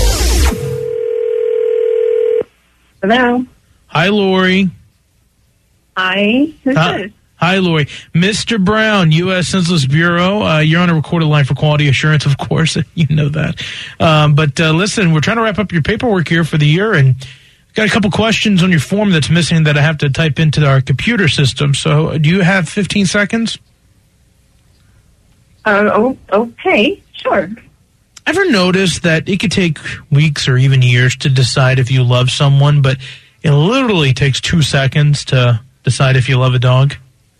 Hello. Hi, Lori. Hi. Who's Hi, this? hi, Lori. Mister Brown, U S Senseless Bureau. Uh, you're on a recorded line for quality assurance, of course. You know that. Um, but uh, listen, we're trying to wrap up your paperwork here for the year, and got a couple questions on your form that's missing that I have to type into our computer system. So do you have fifteen seconds? Uh, oh, okay. Sure. Ever notice that it could take weeks or even years to decide if you love someone, but it literally takes two seconds to decide if you love a dog?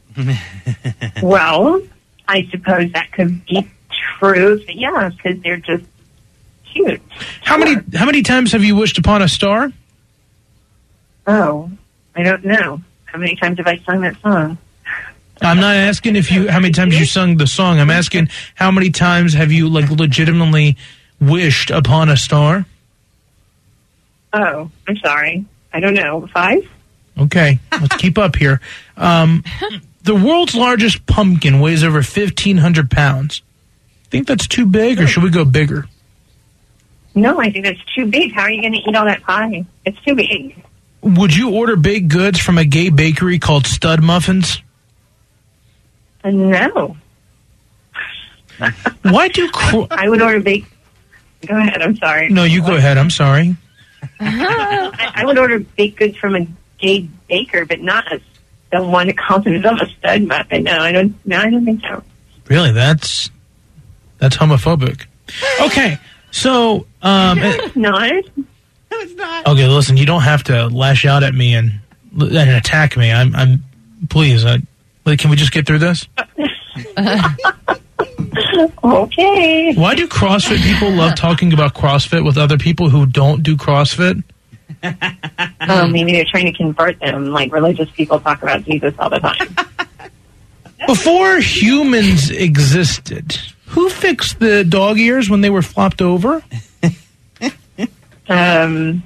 Well, I suppose that could be true. But yeah, because they're just cute. How many how many times have you wished upon a star? Oh, I don't know. How many times have I sung that song? I'm not asking if you how many times you sung the song. I'm asking how many times have you like legitimately wished upon a star? Oh, I'm sorry. I don't know. Five? Okay, let's keep up here. Um, the world's largest pumpkin weighs over fifteen hundred pounds. Think that's too big, or should we go bigger? No, I think it's too big. How are you going to eat all that pie? It's too big. Would you order baked goods from a gay bakery called Stud Muffins? Uh, no. Why do... Cro- I would order baked... Go ahead, I'm sorry. No, you go ahead. I'm sorry. I, I would order baked goods from a gay baker, but not a, the one that calls himself a stud muffin. No, I don't. No, I don't think so. Really, that's that's homophobic. Okay, so um, it's not. No, it's not. Okay, listen, you don't have to lash out at me and and attack me. I'm, I'm please. I, can we just get through this? Okay. Why do CrossFit people love talking about CrossFit with other people who don't do CrossFit? Um, maybe they're trying to convert them, like religious people talk about Jesus all the time. Before humans existed, who fixed the dog ears when they were flopped over? Um...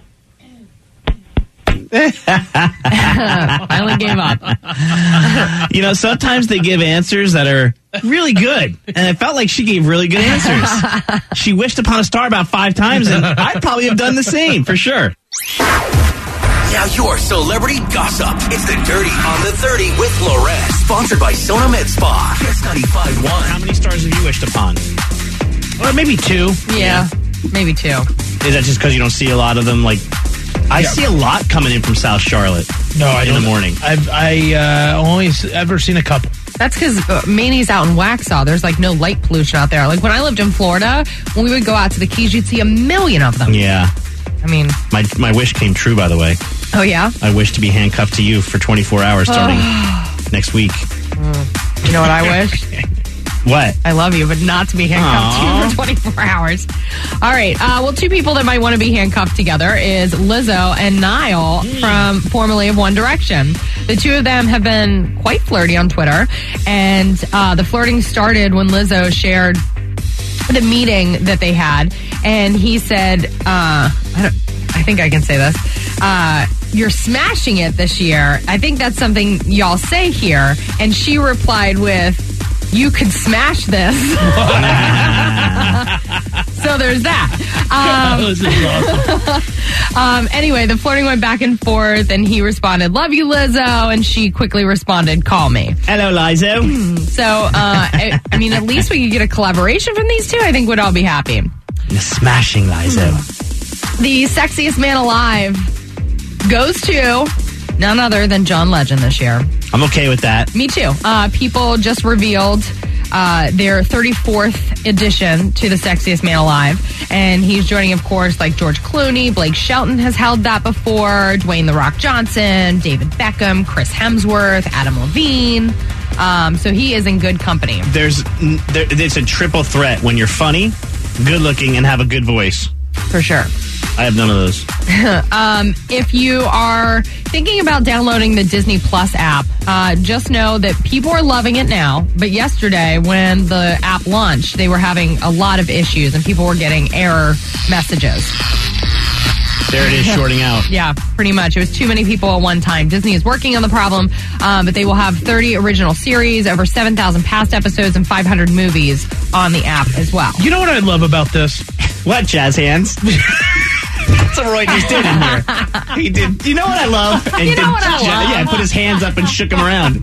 Finally gave up. You know, sometimes they give answers that are really good, and it felt like she gave really good answers. She wished upon a star about five times, and I'd probably have done the same for sure. Now your celebrity gossip. It's the Dirty on the thirty with Lorette. Sponsored by Sona Med Spa. Kiss ninety-five point one. How many stars have you wished upon? Well, maybe two. Yeah, maybe two. Is that just because you don't see a lot of them? Like, I Yeah. see a lot coming in from South Charlotte. No, I in don't. the morning. I've I uh, only s- ever seen a couple. That's because uh, Manny's out in Waxhaw. There's like no light pollution out there. Like when I lived in Florida, when we would go out to the Keys, you'd see a million of them. Yeah. I mean, My my wish came true, by the way. oh yeah? I wish to be handcuffed to you for twenty-four hours starting next week. You know what I wish? What? I love you, but not to be handcuffed to you for twenty-four hours. All right. Uh, well, two people that might want to be handcuffed together is Lizzo and Niall from formerly of One Direction. The two of them have been quite flirty on Twitter, and uh, the flirting started when Lizzo shared the meeting that they had, and he said, uh, I, don't, I think I can say this, uh, you're smashing it this year. I think that's something y'all say here. And she replied with, you could smash this. So there's that. Um, This is awesome. um, anyway, the flirting went back and forth, and he responded, love you, Lizzo. And she quickly responded, call me. Hello, Lizzo. So, uh, I, I mean, at least we could get a collaboration from these two. I think we'd all be happy. Smashing Lizzo. The sexiest man alive goes to none other than John Legend this year. I'm okay with that. Me too. Uh, people just revealed uh, their thirty-fourth edition to the sexiest man alive. And he's joining, of course, like George Clooney, Blake Shelton has held that before, Dwayne The Rock Johnson, David Beckham, Chris Hemsworth, Adam Levine. Um, so he is in good company. There's, there, it's a triple threat when you're funny, good looking, and have a good voice. For sure. I have none of those. um, if you are thinking about downloading the Disney Plus app, uh, just know that people are loving it now. But yesterday, when the app launched, they were having a lot of issues and people were getting error messages. There it is, shorting out. Yeah, pretty much. It was too many people at one time. Disney is working on the problem, um, but they will have thirty original series, over seven thousand past episodes, and five hundred movies on the app as well. You know what I love about this? What, jazz hands? That's what Roy just did in here. He did. You know what I love? And You know did, what I love? Yeah, put his hands up and shook him around.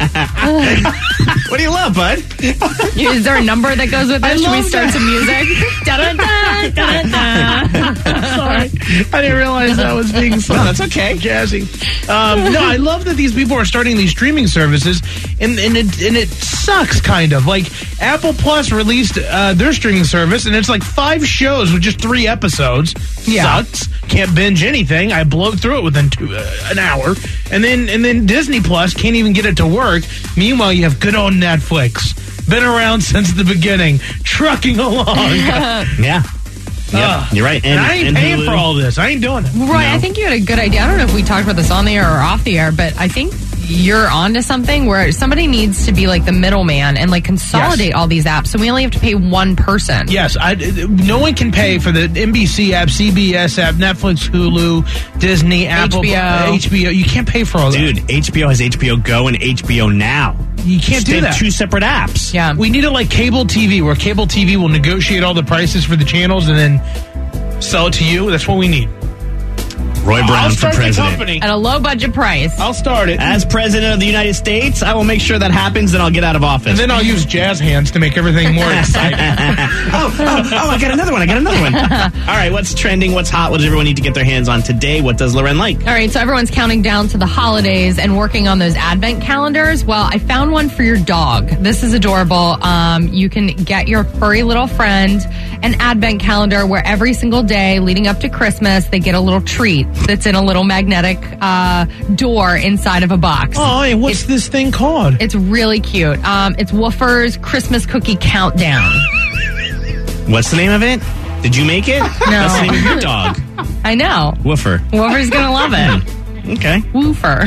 What do you love, bud? Is there a number that goes with I this? Should we love start that. some music? Da-da-da, da-da-da. Sorry, I didn't realize that was being so. No, that's okay. Jazzy. Um, no, I love that these people are starting these streaming services, and and it and it sucks kind of. Like Apple Plus released uh, their streaming service, and it's like five shows with just three episodes. Yeah. Sucks. Can't binge anything. I blowed through it within two, uh, an hour, and then and then Disney Plus can't even get it to work. Meanwhile, you have good old Netflix, been around since the beginning, trucking along. Yeah. Yeah, Ugh. you're right. And, I ain't and paying Hulu. for all this. I ain't doing it. Right, No. I think you had a good idea. I don't know if we talked about this on the air or off the air, but I think you're onto something where somebody needs to be like the middleman and like consolidate Yes. all these apps, so we only have to pay one person. Yes, I, no one can pay for the N B C app, C B S app, Netflix, Hulu, Disney, Apple, H B O. H B O. You can't pay for all that. Dude, H B O has H B O Go and H B O Now. You can't do They have that. two separate apps. Yeah. We need it like cable T V, where cable T V will negotiate all the prices for the channels and then sell it to you. That's what we need. Roy Brown I'll for start the president. company. At a low budget price. I'll start it. As president of the United States, I will make sure that happens, then I'll get out of office. And then I'll use jazz hands to make everything more exciting. oh, oh, oh, I got another one. I got another one. All right, what's trending? What's hot? What does everyone need to get their hands on today? What does Loren like? All right, so everyone's counting down to the holidays and working on those advent calendars. Well, I found one for your dog. This is adorable. Um, you can get your furry little friend an advent calendar where every single day leading up to Christmas, they get a little treat that's in a little magnetic uh, door inside of a box. Oh, and what's it's, this thing called? It's really cute. Um, it's Woofer's Christmas Cookie Countdown. What's the name of it? Did you make it? No. That's the name of your dog. I know. Woofer. Woofer's going to love it. Okay. Woofer.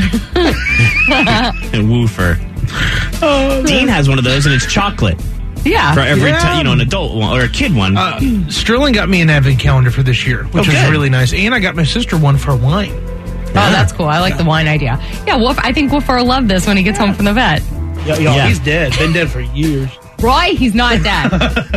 Woofer. Oh, Dean has one of those, and it's chocolate. Yeah. For every, Yeah. t- you know, an adult one or a kid one. Uh, Sterling got me an advent calendar for this year, which Oh, was good. really nice. And I got my sister one for wine. Oh, that's cool. I like the wine idea. Yeah, Wolf. I think Woofer will love this when he gets home from the vet. Yo, yo, Yeah. He's dead. Been dead for years. Roy, he's not dead.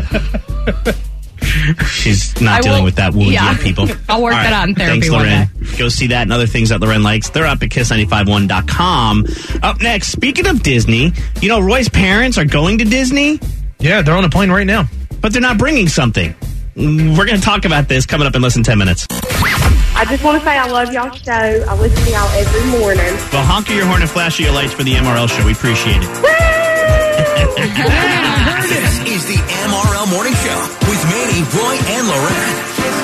She's not I dealing will- with that wound yeah. yet, people. I'll work All that out in therapy Thanks, one Loren. day. Go see that and other things that Loren likes. They're up at kiss nine five one dot com. Up next, speaking of Disney, you know, Roy's parents are going to Disney, Yeah, they're on a plane right now. but they're not bringing something. We're going to talk about this coming up in less than ten minutes. I just want to say I love y'all's show. I listen to y'all every morning. Well, honker your horn and flash your lights for the M R L show. We appreciate it. This is the M R L Morning Show with Manny, Roy, and Loren.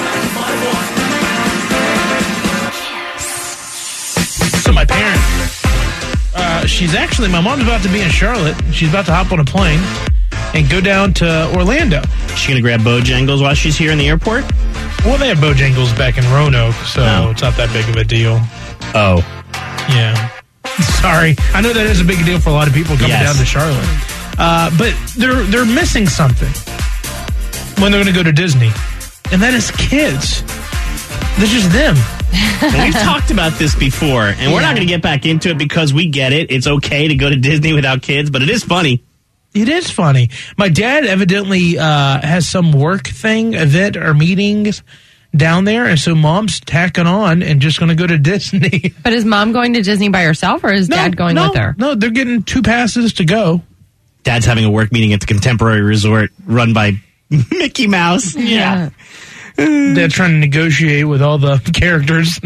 So my parent, uh, she's actually, my mom's about to be in Charlotte. She's about to hop on a plane and go down to Orlando. She's going to grab Bojangles while she's here in the airport? Well, they have Bojangles back in Roanoke, so Oh. it's not that big of a deal. Oh. Yeah. Sorry. I know that is a big deal for a lot of people coming Yes. down to Charlotte. Uh, but they're they're missing something when they're going to go to Disney. And that is kids. They're just them. Well, we've talked about this before, and we're Yeah. not going to get back into it because we get it. It's okay to go to Disney without kids, but it is funny. It is funny. My dad evidently uh, has some work thing, event, or meetings down there, and so mom's tacking on and just going to go to Disney. But is mom going to Disney by herself, or is dad going no, with her? No, they're getting two passes to go. Dad's having a work meeting at the Contemporary Resort run by Mickey Mouse. Yeah. They're trying to negotiate with all the characters.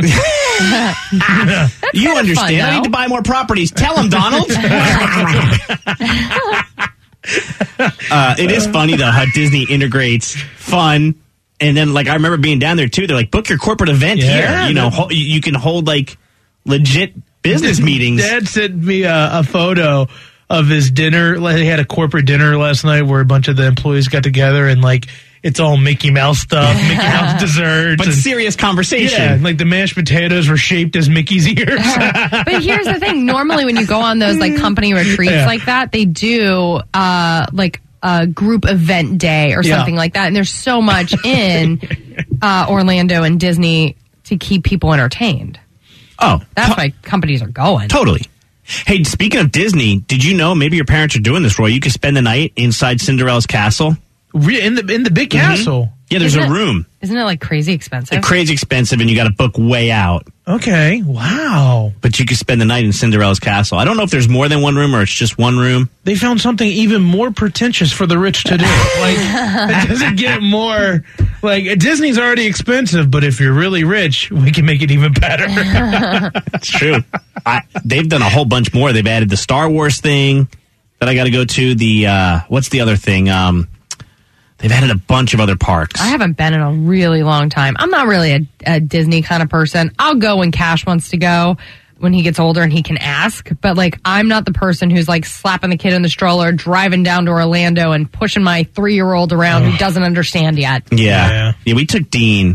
You understand. fun, I need though. to buy more properties. Tell him, Donald. uh, it is funny, though, how Disney integrates fun. And then, like, I remember being down there, too. They're like, book your corporate event Yeah, here. You know, that- ho- you can hold, like, legit business meetings. Dad sent me a, a photo of his dinner. Like, they had a corporate dinner last night where a bunch of the employees got together and, like, it's all Mickey Mouse stuff, Mickey Mouse desserts. But and- serious conversation. Yeah, like the mashed potatoes were shaped as Mickey's ears. But here's the thing. Normally when you go on those like company retreats Yeah. like that, they do uh, like a group event day or Yeah. something like that. And there's so much in uh, Orlando and Disney to keep people entertained. Oh, That's why companies are going. totally. Hey, speaking of Disney, did you know maybe your parents are doing this, Roy? You could spend the night inside Cinderella's castle. Re- in the in the big castle. Yeah, there's Isn't a it- room. Isn't it like crazy expensive? It's crazy expensive, and you got to book way out. Okay. Wow. But you could spend the night in Cinderella's castle. I don't know if there's more than one room or it's just one room. They found something even more pretentious for the rich to do. Like, it doesn't get more. Like, Disney's already expensive, but if you're really rich, we can make it even better. It's true. I, they've done a whole bunch more. They've added the Star Wars thing that I got to go to. The uh, what's the other thing? Um, they've added a bunch of other parks. I haven't been in a really long time. I'm not really a, a Disney kind of person. I'll go when Cash wants to go when he gets older and he can ask. But like, I'm not the person who's like slapping the kid in the stroller, driving down to Orlando and pushing my three year old around who doesn't understand yet. Yeah. Yeah. yeah. We took Dean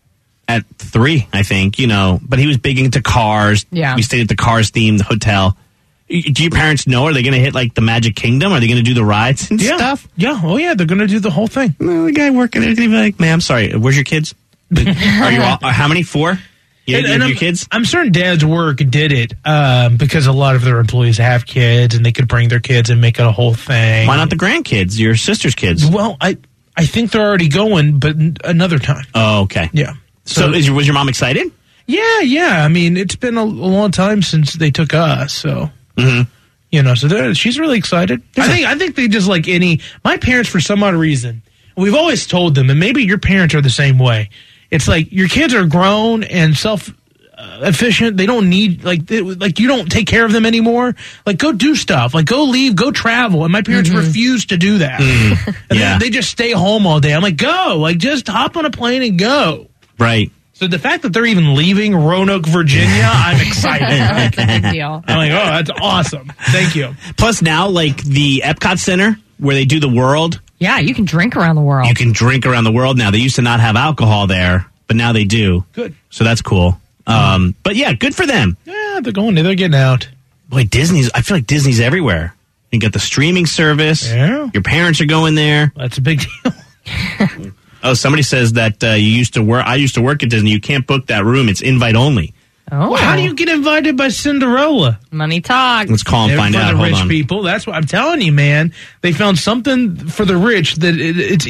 at three, I think, you know, but he was big into Cars. Yeah. We stayed at the Cars themed hotel. Y- Do your parents know? Are they going to hit like the Magic Kingdom? Are they going to do the rides and yeah. stuff? Yeah. Oh, yeah. They're going to do the whole thing. No, the guy working there is going to be like, man, I'm sorry. Where's your kids? Are you all, uh, how many? Four? You, And- you and have I'm, your kids? I'm certain Dad's work did it um, because a lot of their employees have kids and they could bring their kids and make it a whole thing. Why not the grandkids, your sister's kids? Well, I I think they're already going, but n- another time. Oh, okay. Yeah. So, is your, was your mom excited? Yeah, yeah. I mean, it's been a, a long time since they took us, so mm-hmm. you know. So they're- she's really excited. I think. I think they just like any. My parents, for some odd reason, we've always told them, and maybe your parents are the same way. It's like your kids are grown and self. Uh, efficient. They don't need like they, like you don't take care of them anymore. Like go do stuff. Like go leave. Go travel. And my parents Mm-hmm. refuse to do that. Mm, and yeah. they, they just stay home all day. I'm like, go. Like just hop on a plane and go. Right. So the fact that they're even leaving Roanoke, Virginia, I'm excited. That's a big deal. I'm like, oh, that's awesome. Thank you. Plus now, like the Epcot Center where they do the world, Yeah, you can drink around the world. you can drink around the world now. They used to not have alcohol there, but now they do. Good. So that's cool. Um, but yeah, good for them. Yeah, they're going. They're getting out. Boy, Disney's. I feel like Disney's everywhere. You got the streaming service. Yeah. Your parents are going there. That's a big deal. Oh, somebody says that uh, you used to work. I used to work at Disney. You can't book that room. It's invite only. Oh, Well, how do you get invited by Cinderella? money talk? Let's call and They're find for out. the Hold rich on. people. That's what I'm telling you, man. They found something for the rich that it, it's.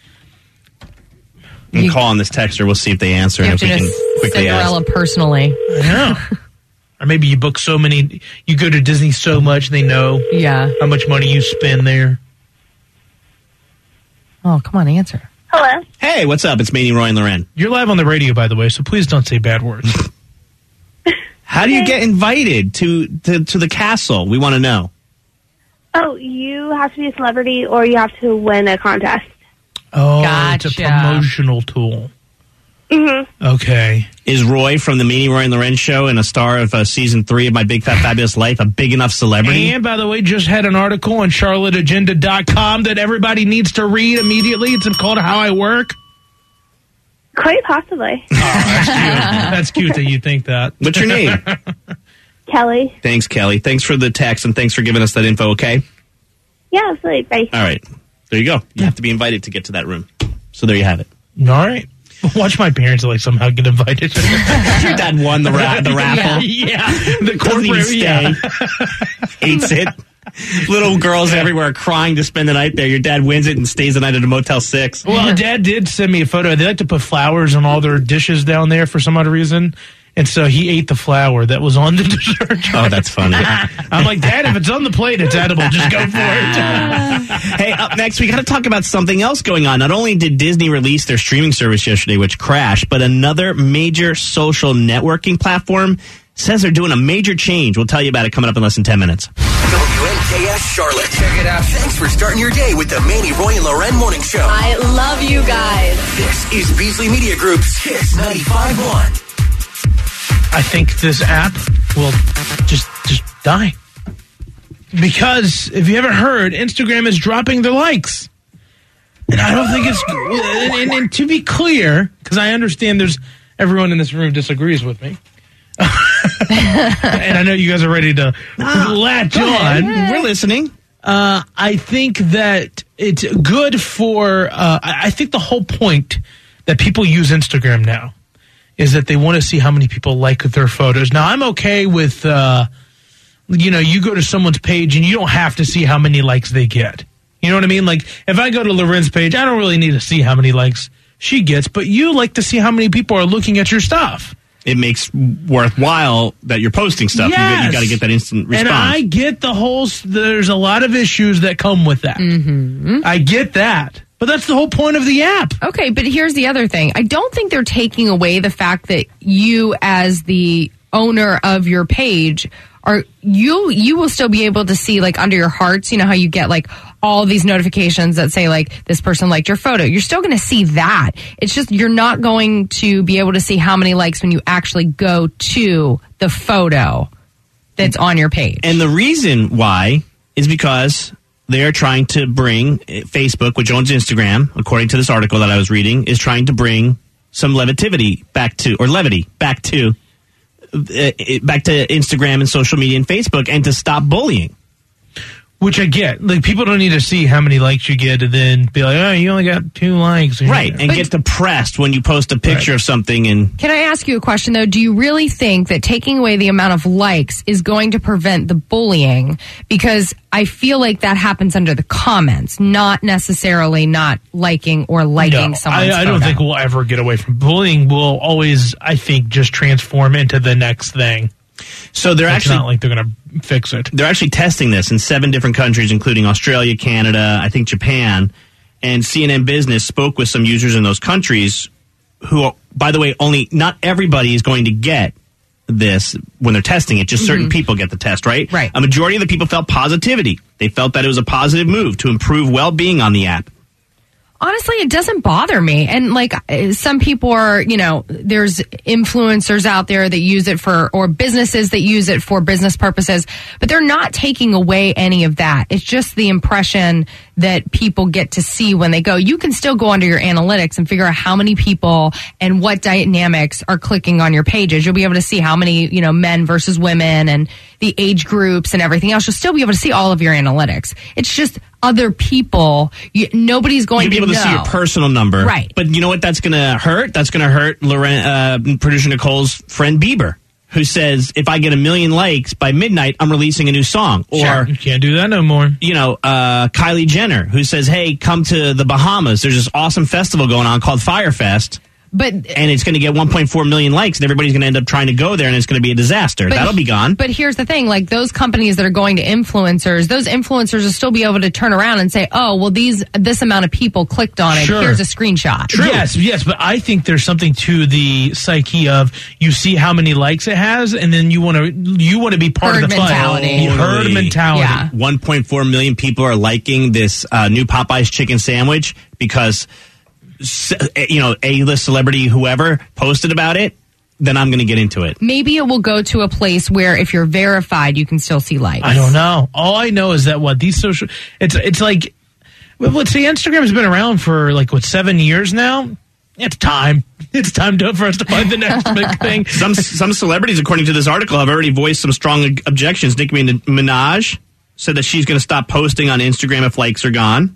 And call on this texter. We'll see if they answer You and have if to we know can quickly ask. Cinderella personally. I know. Or maybe you book so many. You go to Disney so much they know Yeah. how much money you spend there. Oh, come on, answer. Hello. Hey, what's up? It's Manny, Roy, and Loren. You're live on the radio, by the way, so please don't say bad words. How do you get invited to, to, to the castle? We want to know. Oh, you have to be a celebrity or you have to win a contest. Oh, it's a Gotcha. promotional tool. Mm-hmm. Okay. Is Roy from the Manny, Roy, and Loren show and a star of uh, season three of My Big Fat Fabulous Life a big enough celebrity? And by the way, just had an article on charlotte agenda dot com that everybody needs to read immediately. It's called How I Work. Quite possibly. Oh, that's cute. That's cute that you think that. What's your name? Kelly. Thanks, Kelly. Thanks for the text and thanks for giving us that info, okay? Yeah, absolutely. Bye. All right. There you go. You have to be invited to get to that room. So there you have it. All right. Watch my parents like somehow get invited. Your dad won the, ra- the raffle. Yeah. The Doesn't even corporate, stay. yeah. Hates it. Little girls everywhere crying to spend the night there. Your dad wins it and stays the night at a Motel six. Well, Dad did send me a photo. They like to put flowers on all their dishes down there for some odd reason. And so he ate the flower that was on the dessert tray. Oh, that's funny. I'm like, Dad, if it's on the plate, it's edible. Just go for it. Hey, up next, we got to talk about something else going on. Not only did Disney release their streaming service yesterday, which crashed, but another major social networking platform says they're doing a major change. We'll tell you about it coming up in less than ten minutes. W N K S Charlotte. Check it out. Thanks for starting your day with the Manny, Roy, and Loren Morning Show. I love you guys. This is Beasley Media Group's Hits ninety-five point one. I think this app will just just die. Because if you haven't heard, Instagram is dropping their likes. And I don't think it's... And, and, and to be clear, because I understand there's... Everyone in this room disagrees with me. And I know you guys are ready to latch on. We're listening. Uh, I think that it's good for... Uh, I I think the whole point that people use Instagram now is that they want to see how many people like their photos. Now, I'm okay with, uh, you know, you go to someone's page and you don't have to see how many likes they get. You know what I mean? Like, if I go to Loren's page, I don't really need to see how many likes she gets, but you like to see how many people are looking at your stuff. It makes worthwhile that you're posting stuff. Yes. You, you got to get that instant response. And I get the whole, there's a lot of issues that come with that. Mm-hmm. I get that. But that's the whole point of the app. Okay, but here's the other thing. I don't think they're taking away the fact that you, as the owner of your page, are you you will still be able to see, like, under your hearts, you know how you get like all these notifications that say like this person liked your photo. You're still going to see that. It's just you're not going to be able to see how many likes when you actually go to the photo that's on your page. And the reason why is because they are trying to bring Facebook, which owns Instagram, according to this article that I was reading, is trying to bring some levity back to, or levity back to, uh, back to Instagram and social media and Facebook, and to stop bullying. Which I get. Like, people don't need to see how many likes you get and then be like, oh, you only got two likes. Right, and but, get depressed when you post a picture right. of something. And Can I ask you a question, though? Do you really think that taking away the amount of likes is going to prevent the bullying? Because I feel like that happens under the comments, not necessarily not liking or liking no, someone's I, I don't photo. think we'll ever get away from bullying. We'll always, I think, just transform into the next thing. So they're it's actually not like they're going to fix it. They're actually testing this in seven different countries, including Australia, Canada, I think Japan. And C N N Business spoke with some users in those countries who, by the way, only not everybody is going to get this when they're testing it. Just certain mm-hmm. people get the test, right? Right. A majority of the people felt positivity. They felt that it was a positive move to improve well-being on the app. Honestly, it doesn't bother me. And like some people are, you know, there's influencers out there that use it for, or businesses that use it for business purposes, but they're not taking away any of that. It's just the impression that people get to see when they go. You can still go under your analytics and figure out how many people and what dynamics are clicking on your pages. You'll be able to see how many, you know, men versus women and the age groups and everything else. You'll still be able to see all of your analytics. It's just other people, you, nobody's going You'll to be able know. to see your personal number. Right. But you know what that's going to hurt? That's going to hurt Lauren, uh, producer Nicole's friend Bieber, who says, if I get a million likes by midnight, I'm releasing a new song. Or sure. You can't do that no more. You know, uh, Kylie Jenner, who says, hey, come to the Bahamas. There's this awesome festival going on called Firefest. But and it's going to get one point four million likes, and everybody's going to end up trying to go there, and it's going to be a disaster. But, That'll be gone. But here's the thing: like those companies that are going to influencers, those influencers will still be able to turn around and say, "Oh, well, these this amount of people clicked on it. Sure. Here's a screenshot." True. Yes, yes, but I think there's something to the psyche of you see how many likes it has, and then you want to you want to be part herd of the mentality. fun. Herd mentality. Yeah. one point four million people are liking this uh, new Popeyes chicken sandwich because, you know, A-list celebrity, whoever, posted about it, then I'm going to get into it. Maybe it will go to a place where if you're verified, you can still see likes. I don't know. All I know is that what these social, it's it's like, well, let's see, Instagram's been around for like, what, seven years now? It's time. It's time to, for us to find the next big thing. Some some celebrities, according to this article, have already voiced some strong objections. Nicki Minaj said that she's going to stop posting on Instagram if likes are gone.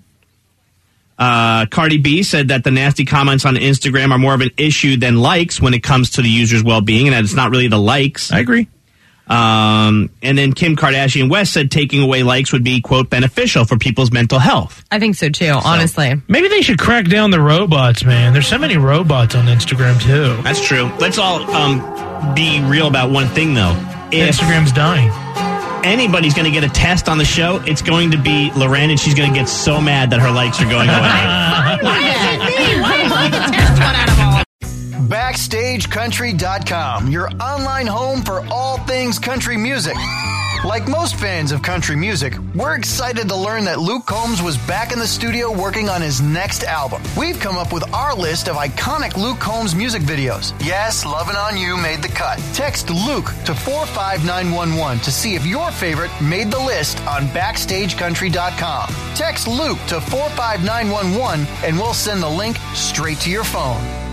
Uh, Cardi B said that the nasty comments on Instagram are more of an issue than likes when it comes to the user's well-being, and that it's not really the likes. I agree. Um, and then Kim Kardashian West said taking away likes would be, quote, beneficial for people's mental health. I think so, too, so, honestly. Maybe they should crack down the robots, man. There's so many robots on Instagram, too. That's true. Let's all um, be real about one thing, though. If Instagram's dying. Anybody's going to get a test on the show, it's going to be Loren, and she's going to get so mad that her likes are going away. Why is it me? Why is I the test one out of all? Backstage Country dot com, your online home for all things country music. Like most fans of country music, we're excited to learn that Luke Combs was back in the studio working on his next album. We've come up with our list of iconic Luke Combs music videos. Yes, Lovin' On You made the cut. Text Luke to four five nine one one to see if your favorite made the list on Backstage Country dot com. Text Luke to four five nine one one and we'll send the link straight to your phone.